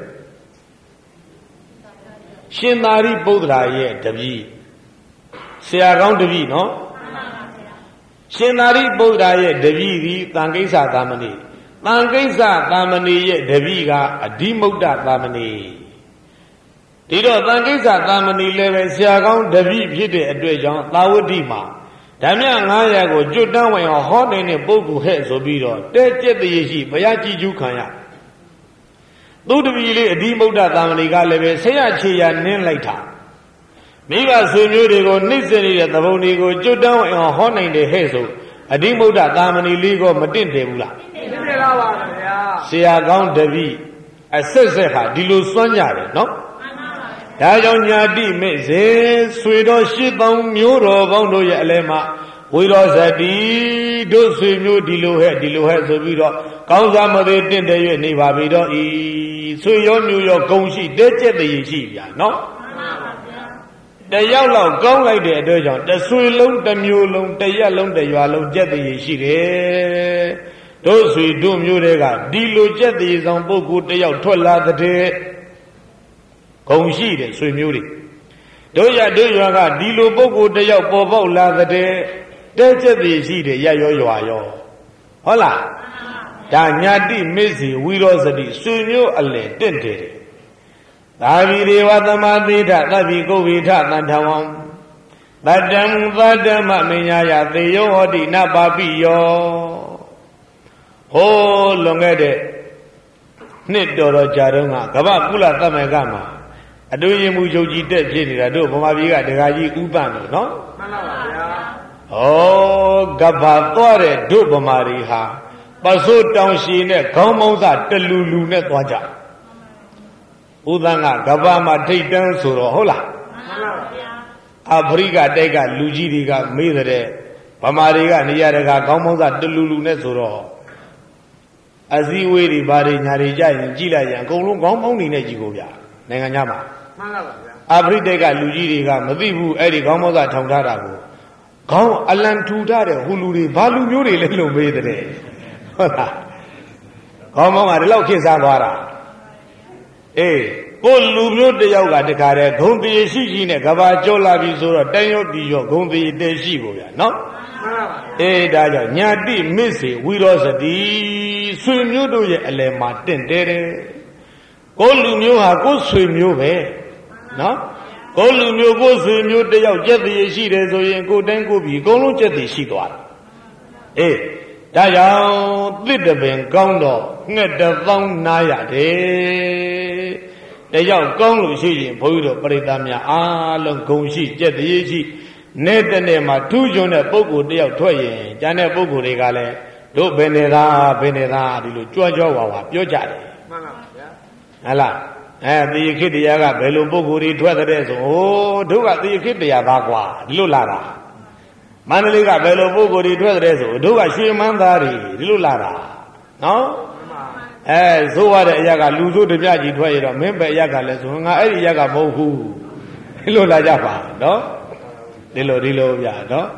ရှင်သာရိပုတ္တရာရဲ့တပည့်ဆရာကောင်းတပည့်နော်ရှင်သာရိပုတ္တရာရဲ့တပည့်ဒီတန်ကိစ္စသာမဏေတန်ကိစ္စသာမဏေရဲ့တပည့်ကအဓိမုဒ္ဒသာမဏေဒီတော့တန်ကိစ္စသာမဏေလည်းပဲဆရာကောင်းတပည့်ဖြစ်တဲ့အတွက်ကြောင့်သာဝတိမှာဓမ္မ900ကိုကျွတ်တန်းဝင်အောင်ဟောနေတဲ့ပုဂ္ဂိုလ်ဟဲ့ဆိုပြီးတော့တဲကျက်တည်းရှိဘုရားကြည်ကျူးခံရသူတပည့်လေးအဓိမုဒ္ဒသာမဏေကလည်းပဲဆရာချေရနင်းလိုက်တာမိဘဆွေမျိုးတွေကိုနှိမ့်စနေတဲ့သဘုံတွေကိုကျွတ်တန်းဝင်အောင်ဟောနိုင်တယ်ဟဲ့ဆိုအဓိမုဒ္ဒသာမဏေလေးကိုမတင့်တယ်ဘူးလားတင့်တယ်ပါပါဗျာဆရာကောင်းတပည့်အဆက်ဆက်ဟာဒီလိုစွန့်ကြတယ်နော်ဒါကြောင့်ညာတိမေစေဆွေတော်8000မျိုးတော်ကောင်းတို့ရဲ့အလဲမှာဝိရောဇတိတို့ဆွေမျိုးဒီလိုဟဲ့ဆိုပြီးတော့ကောင်းစားမသေးတင့်တယ်၍နေပါပြီတော့ဤဆွေရောမျိုးရောဂုံရှိတဲကျက်တည်းရှိဗျာနော်တယောက်လောက်ကောင်းလိုက်တဲ့အတွက်ကြောင့်တဆွေလုံးတစ်မျိုးလုံးတရက်လုံးတရွာလုံးကျက်တည်းရှိတယ်တို့ဆွေတို့မျိုးတွေကဒီလိုကျက်တည်းဆောင်ပုဂ္ဂိုလ်တယောက်ထွက်လာတဲ့ဂုံရှိတယ်ဆွေမျိုးတွေတို့ရတို့ရွာကဒီလိုပုဂ္ဂိုလ်တယောက်ပေါ်ပေါက်လာတဲ့တဲကျက်တည်းရှိတယ်ရရောရွာရောဟုတ်လားဒါညာတိမစ္စေဝိရောစတိဆွေမျိုးအလယ်တင့်တယ်သာဝိရေဝသမသေထသဗ္ဗိကုဝိထသန္ထဝံတတံသတ္တမမညာယသေယောဟောတိနပါပိယောဟိုးလွန်ခဲ့တဲ့နှစ်တော်ကြာတော့ကဗ္ဗကုလသမဂ္ဂမှာအတွင်းရင်မူချုပ်ကြီးတက်ဖြစ်နေတာတို့ဗမာပြည်ကဒကာကြီးဥပန့်လို့နော်မှန်ပါပါဗျာဩကဗ္ဗသွားတဲ့တို့ဗမာတွေဟာပစိုးတောင်ရှည်နဲ့ခေါင်းမောင်းစားတလူလူနဲ့သွားကြဥသန်းကကဗ္ဗမှာထိတ်တန်းဆိုတော့ဟုတ်လားမှန်ပါဗျာအာဖရိကတိုက်ကလူကြီးတွေကမေးတဲ့ဗမာတွေကနေရတကာခေါင်းမောင်းစားတလူလူနဲ့ဆိုတော့အစည်းဝေးတွေဘာတွေညာတွေကြရင်ကြည့်လိုက်ရင်အကုန်လုံးခေါင်းမောင်းနေနဲ့ကြည့်ကိုဗျာနိုင်ငံခြားမှာမှန်ပါပါဗျာအာဖရိတိုက်ကလူကြီးတွေကမသိဘူးအဲ့ဒီခေါင်းမောင်းစားထောင်ထားတာကိုခေါင်းအလံထူထားတဲ့ဟူလူတွေဘာလူမျိုးတွေလဲလို့မေးတဲ့ဟုတ်လားခေါင်းမောင်းကဒီလောက်ခေတ်စားသွားတာအေးကိုလူမျိုးတယောက်ကတခါတည်းဂုံတည်ရှိနဲ့ကဘာကြောလာပြီဆိုတော့တိုင်းရောပြည်ရောဂုံတည်တည်ရှိကိုဗျာနော်အေးဒါကြောင့်ညာတိမစ္စေဝိရောစတိဆွေမျိုးတို့ရဲ့အလယ်မှာတင့်တယ်ကိုလူမျိုးဟာကိုဆွေမျိုးပဲနော်ကိုလူမျိုးကိုဆွေမျိုးတယောက်ကြက်တည်ရှိတယ်ဆိုရင်ကိုတိုင်းကိုပြည်အကုန်လုံးကြက်တည်ရှိသွားတယ်အေးဒါကြောင့်တစ်တပင်ကောင်းတော့ငှက်တစ်သောင်းနားရတယ်တယောက်ကောင်းလို့ရှိရင်ဘုန်းကြီးတို့ပရိသတ်များအားလုံးဂုံရှိကြက်တည်းရှိနဲ့တနေ့မှာထူးချွန်တဲ့ပုဂ္ဂိုလ်တယောက်ထွက်ရင်ကျန်တဲ့ပုဂ္ဂိုလ်တွေကလည်းတို့ဘယ်နေသားဒီလိုကြွကြွဝါဝါပြောကြတယ်မှန်ပါဗျာဟလားသေယခိတရားကဘယ်လိုပုဂ္ဂိုလ်တွေထွက်တဲ့ဆိုဟိုတို့ကသေယခိတရားပါကွာဒီလိုလာတာမန္တလေးကဘယ်လိုပုဂ္ဂိုလ်တွေထွက်တဲ့ဆိုတို့ကရွှေမန်းသားတွေဒီလိုလာတာနော်ဆိုရတဲ့အရာကလူဆိုးတပြကြီးထွက်ရတော့မင်းပဲအရာကလည်းဆိုငါအဲ့ဒီအရာကမဟုတ်ဘူးဒီလိုလာကြပါနော်ဒီလိုဗျာနော်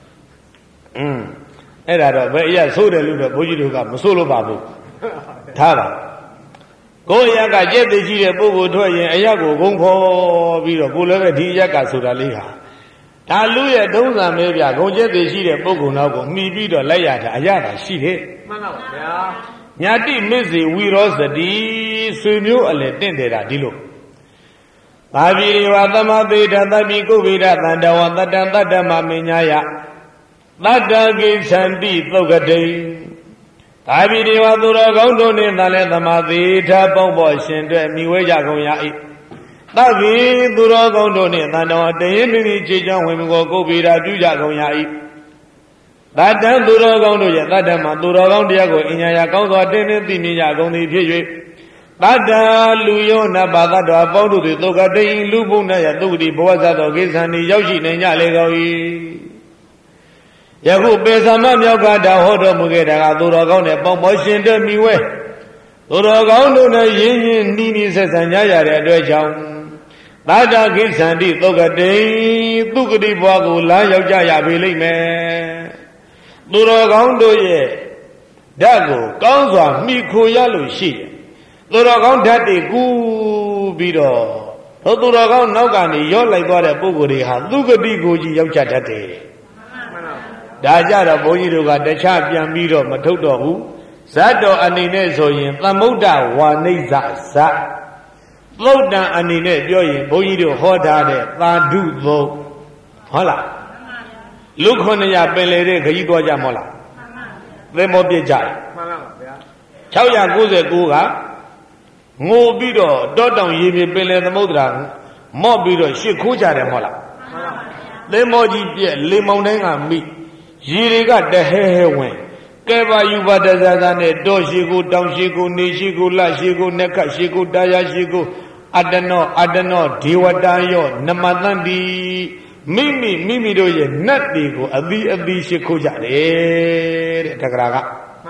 အဲ့ဒါတော့ဘယ်အရာဆိုးတယ်လို့တော့ဘုန်းကြီးတို့ကမဆိုးလို့ပါဘူးထားပါကိုယ်အရာကကြက်သိရှိတဲ့ပုဂ္ဂိုလ်ထွက်ရင်အရာကိုဂုံခေါ်ပြီးတော့ကိုယ်လည်းပဲဒီအရာကဆိုတာလေးဟာဒါလူရဲ့တုံးစံမဲဗျာဂုံကျက်သိရှိတဲ့ပုဂ္ဂိုလ်နောက်ကိုမှီပြီးတော့လိုက်ရတာအရာသာရှိတယ်မှန်ပါဗျာညာတိမစ္စေဝိရောစတိဆွေမျိုးအလယ်တင့်တယ်တာဒီလိုသာဝိရေဝသမသေထသဗ္ဗိကုဝိဒသန္တဝတတံတတ္တမမညာယတတ္တကိသန္တိသုတ်ကတိသာဝိရေဝသူတော်ကောင်းတို့နှင့်သာလဲသမသေထပေါင်းပေါ်ရှင်တွဲမိဝဲကြကုန်ရ၏သဗ္ဗိသူတော်ကောင်းတို့နှင့်သန္တဝတရင်တွင်ခြေချောင်းဝင်ကိုကုဝိဒပြုကြကုန်ရ၏တတ္တသူတော်ကောင်းတို့ရဲ့တတ္တမှာသူတော်ကောင်းတရားကိုအညာရာကောင်းစွာတင်းသိမြင်ကြကုန်သည်ဖြစ်၍ Tata Luyona Badato about the Togate, Lubuna, Yadudi, Boazato, Gizani, Yoshi, Nanya Legoi. Yahu Besaman Yogada, Hodo Mugeda, Duragon, Bomoshin, the Miwe. Duragon, Yin, Nini says, and Yaya, Dwajam. Tata Gizandi, Togate, Tukudi Bagu, Laya Jaya, Billy Man. Duragon, ye. Dago, Gaza, Miku Yalu, she. Duragon Daddy Goo Bido. Duragon Nogani, you're like what a Buguri has. Look at Bigoji Yamchatate. Dajara Boyiruga, the champion Mido, Matodo, Zato Anineso, Lamuda, Waneza, Sa. Loda Anine, Joy, Boyido, Hodade, Ladu, Lo. Hola. Look on ya Belere, Kayigo Jamola. The Mobija. Chauya Guze Guga. Ngô bí đồ đốt đồng gì bị bên lên mâu rằng mò bí đồ shit khu cha để mò là lấy mò gì biết lấy mông đấy ngà mi gì đi cả để he quen cái bà yêu bà đã ra này đôi shit khu đông shit khu ni shit khu la shit khu nè cả shit khu đaya shit khu adano diwadayo namadan di mimi đồ gì nát đi khu adi shit khu cha để thắc ra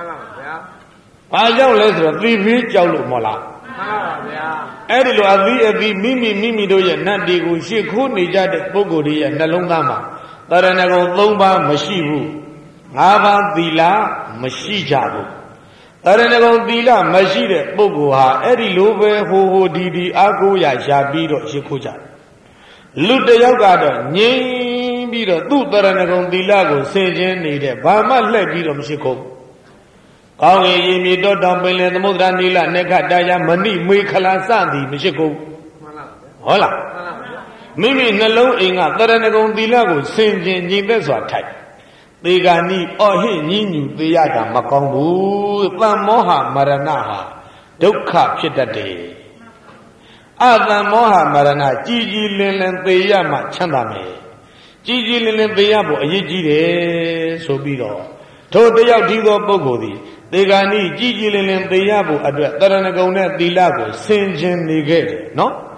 à cháu lấy rồi TV cháu lụm mò là Edilu adi mimi do ya nadi ku shi khu ni ja de puggodi ya nalong tha ma taranagon 3 ba mashi bu 5 ba thila mashi ja bu taranagon thila mashi de puggod ha edilu be ho di a ko ya ya pi do shi khu ja lu tayauk ka do ngin pi do tu taranagon thila ko sin chin ni de ba ma hlet pi do mashi khu Kong ye mi do down Pele the Mudra Nila Neka Daya Mani Mikala Sandi Mishiko. Hola. Mimi Nalo Inga Taranagon Dilago Sinjin Jibeswa type. They got need or he knew the Yaga Makongu, Moha Maranaha, Duka Pitate. Ada Moha Marana, Gigi Lilin the Yama Chandame. Gigi Lilin the Yabo, Yiji, so be all. Told the Yadigo Bogodi. They got need Gigi Lilin the Yabu address Taranagona Dilago, Sinjin Nigate, no?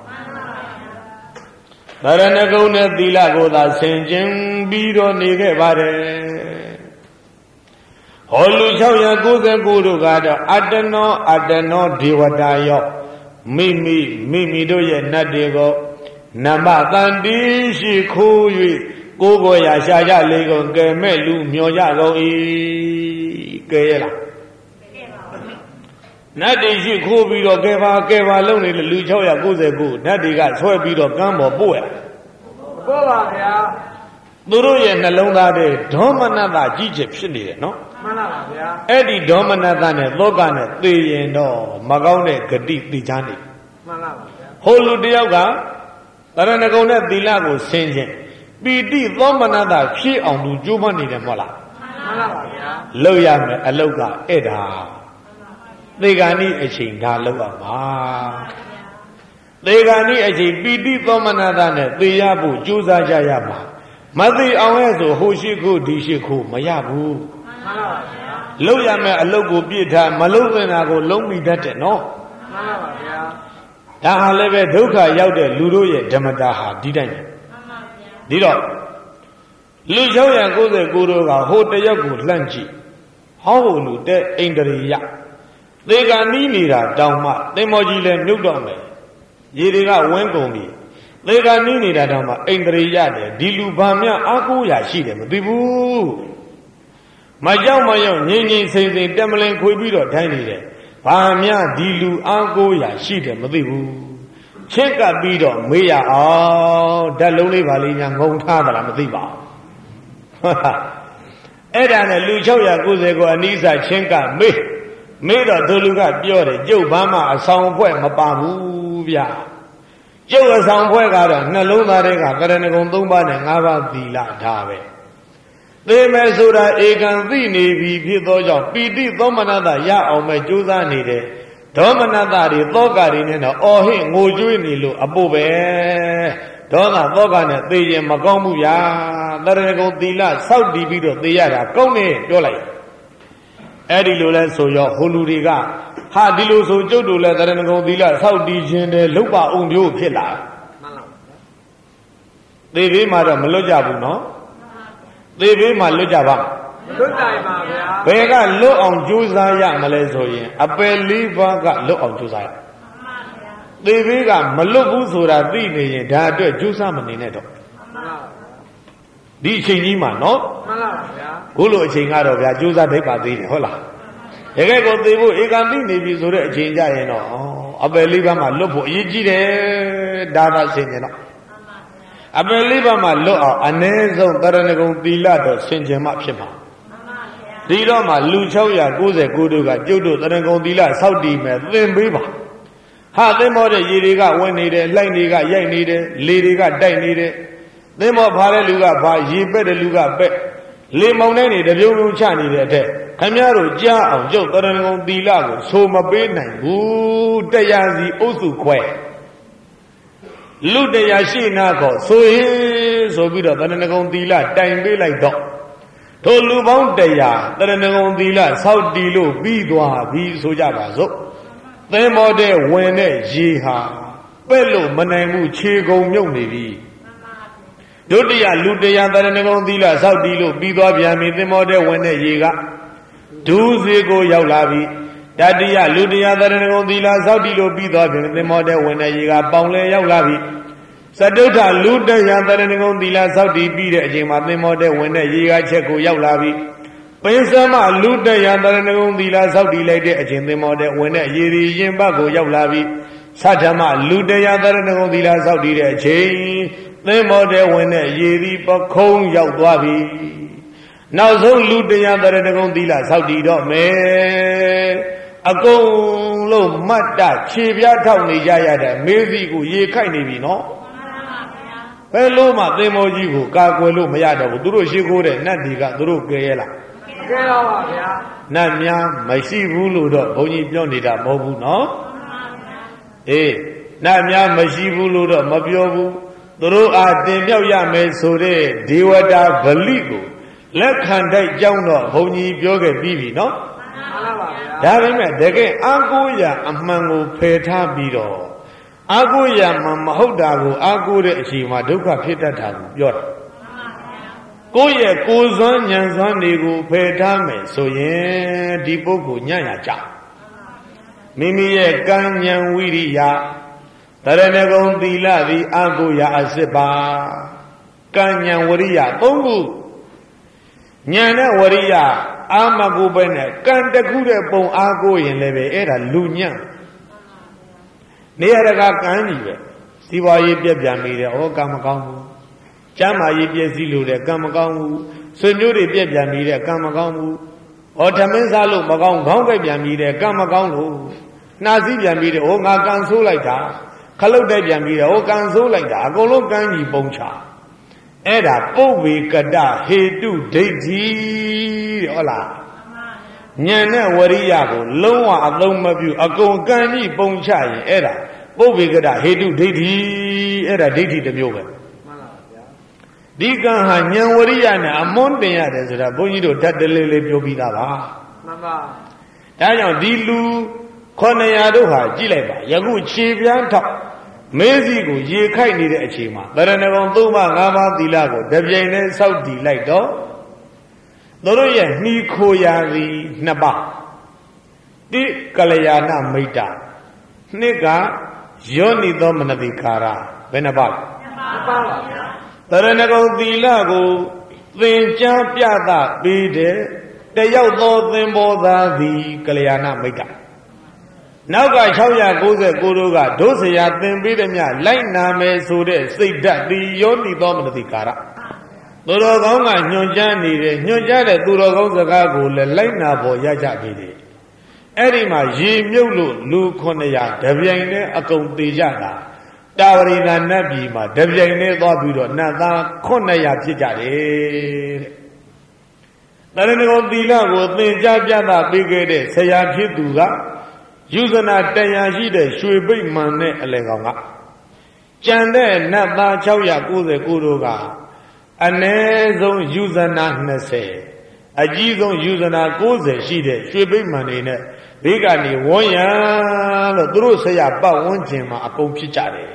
Taranagona Dilago, that Sinjin Bido Nigate. Holu Shaya goes and go to God, Adano, Diwadayo, Mimi do ye Nadigo, Namatandi, she cool you, Gogo Yashaya Lego, Gemelu, Myoyago, Gayla. Nadi shi khu bi do ke ba long ni lu 690ခုနတ်တွေကဆွဲပြီးတော့ကမ်းပေါ်ပို့ရပို့ပါဗျာသူတို့ရဲ့နှလုံးသားတွေဒေါမနတကြီးချက်ဖြစ်နေတယ်နော်မှန်ပါပါဗျာအဲ့ဒီဒေါမနတနဲ့သောကနဲ့သိရင်တော့မကောင်းတဲ့ဂတိသိချမ်းနေမှန်ပါပါဗျာဟိုလူတယောက်ကတရဏဂုံနဲ့သီလကိုဆင်ခြင်းပီတိသောမနတဖြစ်အောင်သူကြိုးပမ်းနေတယ်မဟုတ်လားမှန်ပါပါဗျာလောက်ရမယ်အလောက်ကအဲ့ဒါသေဂာနိအချိန်ဒါလောက်အောင်ပါသေဂာနိအချိန်ပီတိသောမနတနဲ့သေရဖို့ကြိုးစားကြရမှာမသိအောင်ရဲ့ဆိုဟိုရှိခုဒီရှိခုမရဘူးမှန်ပါဗျာလောက်ရမယ်အလောက်ကိုပြည့်ထားမလောက်သင်တာကိုလုံးမိတတ်တယ်နော်မှန်ပါဗျာဒါဟာလည်းပဲဒုက္ခရောက်တဲ့လူတို့ရဲ့ဓမ္မတာဟာဒီတိုင်းပဲမှန်ပါဗျာဒီတော့လူ699တို့ကဟိုတရက်ကိုလှန့်ကြည့်ဟောဖို့လူတဲ့အိန္ဒြေယသေကနီးနေတာတောင်မှသင်္ဘောကြီးလည်းမြုပ်တော့မယ်ရေတွေကဝင်းကုန်ပြီသေကနီးနေတာတောင်မှအိန္ဒြေယတယ်ဒီလူဘာမြအားကိုးရရှိတယ်မသိဘူးမကြောက်မရောက်ငြိမ်ငြိမ်စိမ့်စိမ့်တက်မလင်ခွေပြီးတော့ထိုင်နေတယ်ဘာမြဒီလူအားကိုးရရှိတယ်မသိဘူးချစ်ကပ်ပြီးတော့မေးရအောင်ဓာတ်လုံးလေးပါလေးညာငုံထားသလားမသိပါဘူးအဲ့ဒါနဲ့လူ690ကိုအနိစ္စချင်းကမေးတော့သူလူကပြောတယ်ကျုပ်ဘာမှအဆောင်ဖွဲ့မပါဘူးဗျကျုပ်အဆောင်ဖွဲ့ကတော့နှလုံးသားတွေကကရဏဂုံ3ပါးနဲ့5ပါးသီလထားပဲသေမယ်ဆိုတာဧကံသိနေပြီဖြစ်သောကြောင့်ပီတိသောမနတရအောင်မဲ့ကြိုးစားနေတယ်ဒေါမနတတွေသောကတွေနဲ့တော့အော်ဟင့်ငိုကြွေးနေလို့အဖို့ပဲဒေါသသောကနဲ့သိရင်မကောင်းဘူးဗျာတရဏဂုံသီလစောက်တည်ပြီးတော့သိရတာကောင်းနေပြောလိုက်အဲ့ဒီလိုလဲဆိုရောဟိုလူတွေကဟာဒီလိုဆိုကျုပ်တို့လဲတရဏဂုံသီလစောက်တည်ခြင်းတယ်လုတ်ပါအောင်မျိုးဖြစ်လာသေဘေးမှာတော့မလွတ်ကြဘူးနော်သေဘေးမှာလွတ်ကြပါလွတ်တိုင်ပါဗျာဘယ်ကလွတ်အောင်ကြိုးစားရမလဲဆိုရင်အပယ်လေးပါးကလွတ်အောင်ကြိုးစားရသေဘေးကမလွတ်ဘူးဆိုတာသိနေရင်ဒါအတွက်ကြိုးစားမနေနဲ့တော့ဒီအချိန်ကြီးမှာနော်မှန်ပါဗျာခုလိုအချိန်ကတော့ဗျာကြိုးစားဒိတ်ပါသေးတယ်ဟုတ်လားတကယ်ကိုသေဖို့ဧကန်သိနေပြီဆိုတဲ့အချိန်ကြရင်တော့အပယ်လေးပါးမှာလွတ်ဖို့အရေးကြီးတယ်ဒါသာဆင်ခြင်တော့အပယ်လေးပါးမှာလွတ်အောင်အ ਨੇ ဆုံးတရဏဂုံသီလတော့ဆင်ခြင်မှဖြစ်မှာဒီတော့မှလူ699တို့ကကျုပ်တို့တရဏဂုံသီလစောက်တည်မယ်သင်ပေးပါဟာသင်္ဘောတဲ့ရေတွေကဝင်နေတယ်လှိုက်တွေကရိုက်နေတယ်လေတွေကတိုက်နေတယ်သင်္ဘောဖားတဲ့လူကဖားရေပက်တဲ့လူကပက်လေမောင်တဲ့နေတပြုံပြုံချနေတဲ့အထက်ခမည်းတော်ကြားအောင်ကျုပ်တရဏဂုံသီလကိုဆိုမပေးနိုင်ဘူးတရားစီအုပ်စုခွဲလူတရားရှိနာကောဆိုရင်ဆိုပြီးတော့တရဏဂုံသီလတိုင်ပေးလိုက်တော့ထိုလူပေါင်းတရားတရဏဂုံသီလစောက်တည်လို့ပြီးသွားပြီဆိုကြပါစို့သင်္ဘောတဲ့ဝင်တဲ့ရေဟာပဲ့လို့မနိုင်ဘူးခြေကုံမြုပ်နေပြီဒုတိယလူတရားတရဏဂုံသီလစောက်တည်လို့ပြီးသွားပြန်ပြီသင်္ဘောတဲ့ဝင်တဲ့ရေကဒူးစေကိုရောက်လာပြီတတိယလူတရားတရဏဂုံသီလစောက်တည်လို့ပြီးသွားပြန်သင်္ဘောတဲ့ဝင်တဲ့ရေကပေါင်လဲရောက်လာပြီစတုထလူတရားတရဏဂုံသီလစောက်တည်ပြီးတဲ့အချိန်မှာသင်္ဘောတဲ့ဝင်တဲ့ရေကချက်ကိုရောက်လာပြီပိစမလူတရားတရဏဂုံသီလစောက်တည်လိုက်တဲ့အချိန်သင်္ဘောတဲ့ဝင်တဲ့ရေရီရင်ဘတ်ကိုရောက်လာပြီသတ္ထမလူတရားတရဏဂုံသီလစောက်တည်တဲ့အချိန်သင်္ဘောတဲ့ဝင်တဲ့ရေရီပခုံးရောက်သွားပြီနောက်ဆုံးလူတရားတရဏဂုံသီလစောက်တည်တော့မယ်အကုန်လုံးမတ်တခြေပြားထောက်နေကြရတဲ့မေးစီကိုရေခိုက်နေပြီနော်ဘယ်လို့မှသင်္ဘောကြီးကိုကာကွယ်လို့မရတော့ဘူးသူတို့ရှိခိုးတဲ့နတ်တွေကသူတို့ကဲရဲလားကဲတော့ပါဗျာနတ်များမရှိဘူးလို့တော့ဘုန်းကြီးပြောနေတာမဟုတ်ဘူးနော်အေးနတ်များမရှိဘူးလို့တော့မပြောဘူးသူတို့အားတင်မြောက်ရမယ်ဆိုတဲ့ဒေဝတာဗလိကိုလက်ခံတိုက်ကြောင်းတော့ဘုန်းကြီးပြောခဲ့ပြီးပြီနော်မှန်ပါဗျာဒါပေမဲ့တကယ်အာကိုရအမှန်ကိုဖယ်ထားပြီးတော့အာကိုရမှမဟုတ်တာကိုအာကိုတဲ့အချိန်မှာဒုက္ခဖြစ်တတ်တာကိုပြောတာကိုယ့်ရဲ့ကိုယ်စွမ်းဉာဏ်စွမ်းတွေကိုဖယ်ထားမယ်ဆိုရင်ဒီပုဂ္ဂိုလ်ညံ့ရကြမိမိရဲ့ကံဉာဏ်ဝိရိယတရဏဂုံသီလသည်အာကိုရအစစ်ပါကံဉာဏ်ဝိရိယသုံးခုဉာဏ်နဲ့ဝိရိယအာမကိုပဲနဲ့ကံတခုတဲ့ပုံအာကိုရင်လည်းပဲအဲ့ဒါလူညံ့နေရကကံကြီးပဲစီးပွားရေးပြက်ပြန်နေတယ်ဩကံမကောင်းဘူးကျမ်းမာရေးပြည့်စည်လို့တဲ့ကံမကောင်းဘူးဆွေမျိုးတွေပြက်ပြန်နေတဲ့ကံမကောင်းဘူးဩဓမင်းစားလို့မကောင်းခေါင်းကိုက်ပြန်ပြီးတဲ့ကံမကောင်းလို့နှာစည်းပြန်ပြီးတဲ့ဩငါကံဆိုးလိုက်တာခလုတ်တိုက်ပြန်ပြီးတဲ့ဩကံဆိုးလိုက်တာအကုန်လုံးကံကြီးပုံချအဲ့ဒါပုဗ္ဗေကတဟေတုဒိဋ္ဌိဟုတ်လားဉာဏ်နဲ့ဝရိယကိုလုံးဝအသုံးမပြုအကုန်ကံကြီးပုံချရင်အဲ့ဒါပုဗ္ဗေကတဟေတုဒိဋ္ဌိအဲ့ဒါဒိဋ္ဌိတစ်မျိုးပဲဒီကံဟာဉာဏ်ဝရိယနဲ့အမွန်းတင်ရတယ်ဆိုတာဘုန်းကြီးတို့ဓာတ်တလေးလေးပြောပြီးသားပါမှန်ပါဒါကြောင့်ဒီလူ900တို့ဟာကြည့်လိုက်ပါယခုခြေပြန်းထောက်မေးစီကိုရေခိုက်နေတဲ့အချိန်မှာတရဏဂုံ3ပါး5ပါးသီလကိုတပြိုင်တည်းစောက်တည်လိုက်တော့သူတို့ရဲ့နှီးခိုရာသည်2ပါးတိကလျာဏမိတ်တာနှစ်ကယောနိသောမနတိကာရဘယ်နှပါး 2ပါးပါဗျာတရဏဂုံသီလကိုသင်ကြားပြသပေးတဲ့တယောက်သောသင်္ဘောသားသည်ကလျာဏမိတ်တာနောက်က699တို့ကဒုစရာသင်ပေးသည်မြလိုက်နာမယ်ဆိုတဲ့စိတ်ဓာတ်သည်ယောနိသောမနတိကာရသူတော်ကောင်းကညွှန်ကြားနေတယ်ညွှန်ကြားတဲ့သူတော်ကောင်းစကားကိုလည်းလိုက်နာဖို့ရကြပြီတယ်အဲ့ဒီမှာရေမြုပ်လို့လူ900တပြိုင်တည်းအကုန်သေးကြတာတာဝရိနာနတ်ပြည်မှာတပြိုင်တည်းသွားပြီးတော့နတ်သား900ဖြစ်ကြတယ်တဲ့တရဏဂုံသီလကိုသင်ကြားပြသပေးခဲ့တဲ့ဆရာဖြစ်သူကယူဇနာတရားရှိတဲ့ရွှေပိတ်မှန်တဲ့အလယ်ကောင်ကကြံတဲ့နတ်သား699တို့ကအ ਨੇ ဆုံးယူဇနာ20 အကြီးဆုံးယူဇနာ90ရှိတဲ့ရွှေဘိမှန်တွေနဲ့ဘေးကနေဝန်းရံလို့သူတို့ဆရာပတ်ဝန်းကျင်မှာအကုန်ဖြစ်ကြတယ်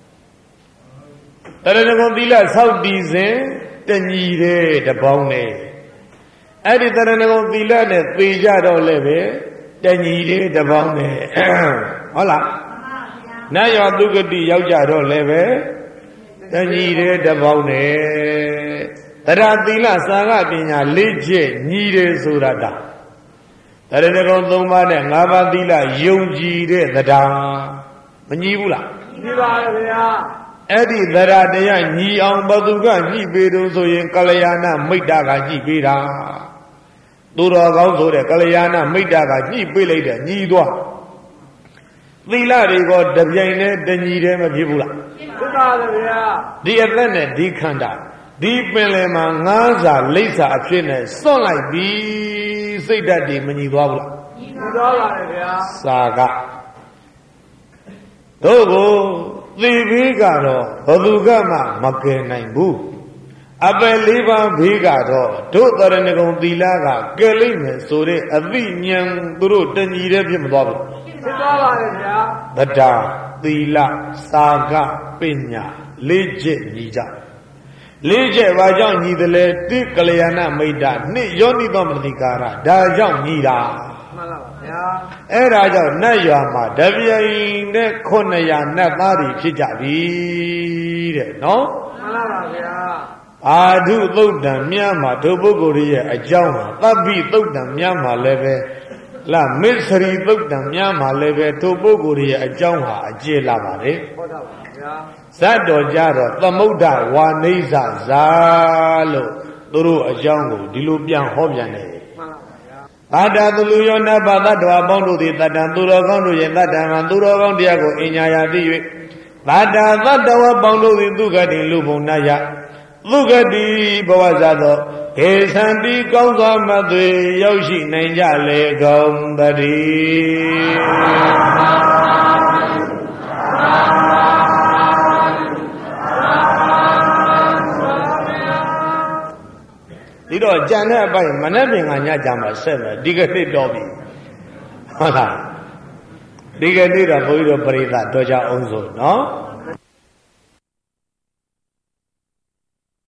တရဏဂုံသီလဆောက်တည်စဉ်တညီတဲ့တပေါင်းနဲ့အဲ့ဒီတရဏဂုံသီလနဲ့သေကြတော့လည်းပဲတညီတဲ့တပေါင်းနဲ့ဟုတ်လားနတ်ရောသူဂတိရောက်ကြတော့လည်းပဲတညီတဲ့တပေါင်းနဲ့တရားသီလစာငပညာလေးချက်ညီတယ်ဆိုတာဒါတရဏဂုံ3ပါးနဲ့5ပါးသီလယုံကြည်တဲ့တရားမညီဘူးလားညီပါရဲ့ဗျာအဲ့ဒီတရားတရားညီအောင်ဘသူကညှိပေးတော့ဆိုရင်ကလျာဏမိတ်တာကညှိပေးတာသူတော်ကောင်းဆိုတဲ့ကလျာဏမိတ်တာကညှိပေးလိုက်တဲ့ညီသွားသီလတွေကတပြိုင်နဲ့တညီတည်းမဖြစ်ဘူးလားဖြစ်ပါရဲ့ဗျာဒီအသက်နဲ့ဒီခန္ဓာဒီပင်လယ်မှာငါးစာလိပ်စာအဖြစ်နဲ့စွန့်လိုက်ပြီစိတ်ဓာတ်တွေမညီသွားဘူးလားညီသွားပါရဲ့ဗျာစာကတို့ကိုသေဘေးကတော့ဘသူကမှမကယ်နိုင်ဘူးအပယ်၄ပါးဘေးကတော့တို့တရဏဂုံသီလကကယ်လိမ့်မယ်ဆိုတဲ့အသိဉာဏ်သူတို့တညီတည်းဖြစ်မသွားဘူးဖြစ်သွားပါရဲ့ဗျာတရားသီလစာကပညာလေးချက်ညီကြလေးချက်ဘာကြောင့်ညီတယ်လဲတိကလျာဏမိတ်တာနှစ်ယောနိသောမတိကာရဒါကြောင့်ညီတာမှန်ပါဗျာအဲ့ဒါကြောင့်နတ်ရွာမှာတပြိုင်နဲ့900နတ်သားတွေဖြစ်ကြပြီတဲ့နော်မှန်ပါဗျာအာဓုသုတ်တံမြတ်မှာဒုပုဂ္ဂိုလ်ရဲ့အကြောင်းဟာသဗ္ဗိသုတ်တံမြတ်မှာလည်းပဲလာမစ္ဆရီသုတ်တံမြတ်မှာလည်းပဲဒုပုဂ္ဂိုလ်ရဲ့အကြောင်းဟာအကျေလာပါတယ်ဟုတ်တာပါဗျာဇတ်တော်ကြတော့သမုဒ္ဒဝါနိစ္စဇာလို့သူတို့အကြောင်းကိုဒီလိုပြန်ဟောပြန်တယ်ဘာတာသူလူယောနတ်ဘာသတ္တဝါပေါင်းတို့သည်တတ္တံသူတော်ကောင်းတို့ရဲ့တတ္တံမှာသူတော်ကောင်းတရားကိုအင်ညာရာသိ၍ဘာတာသတ္တဝါပေါင်းတို့သည်သူကတိလူဘုံနာယသူကတိဘဝဇာသောဧသံတိကောင်းစွာမသွေရောက်ရှိနိုင်ကြလေကုန်တည်းဒီတော့ကြံတဲ့အပိုင်းမနေ့ပြင်ကညကြမှာဆက်မယ်ဒီကနေ့တော့ပြီဟုတ်လားဒီကနေ့တော့ဘုန်းကြီးတို့ပရိသတ်တော်ကြအောင်ဆိုနော်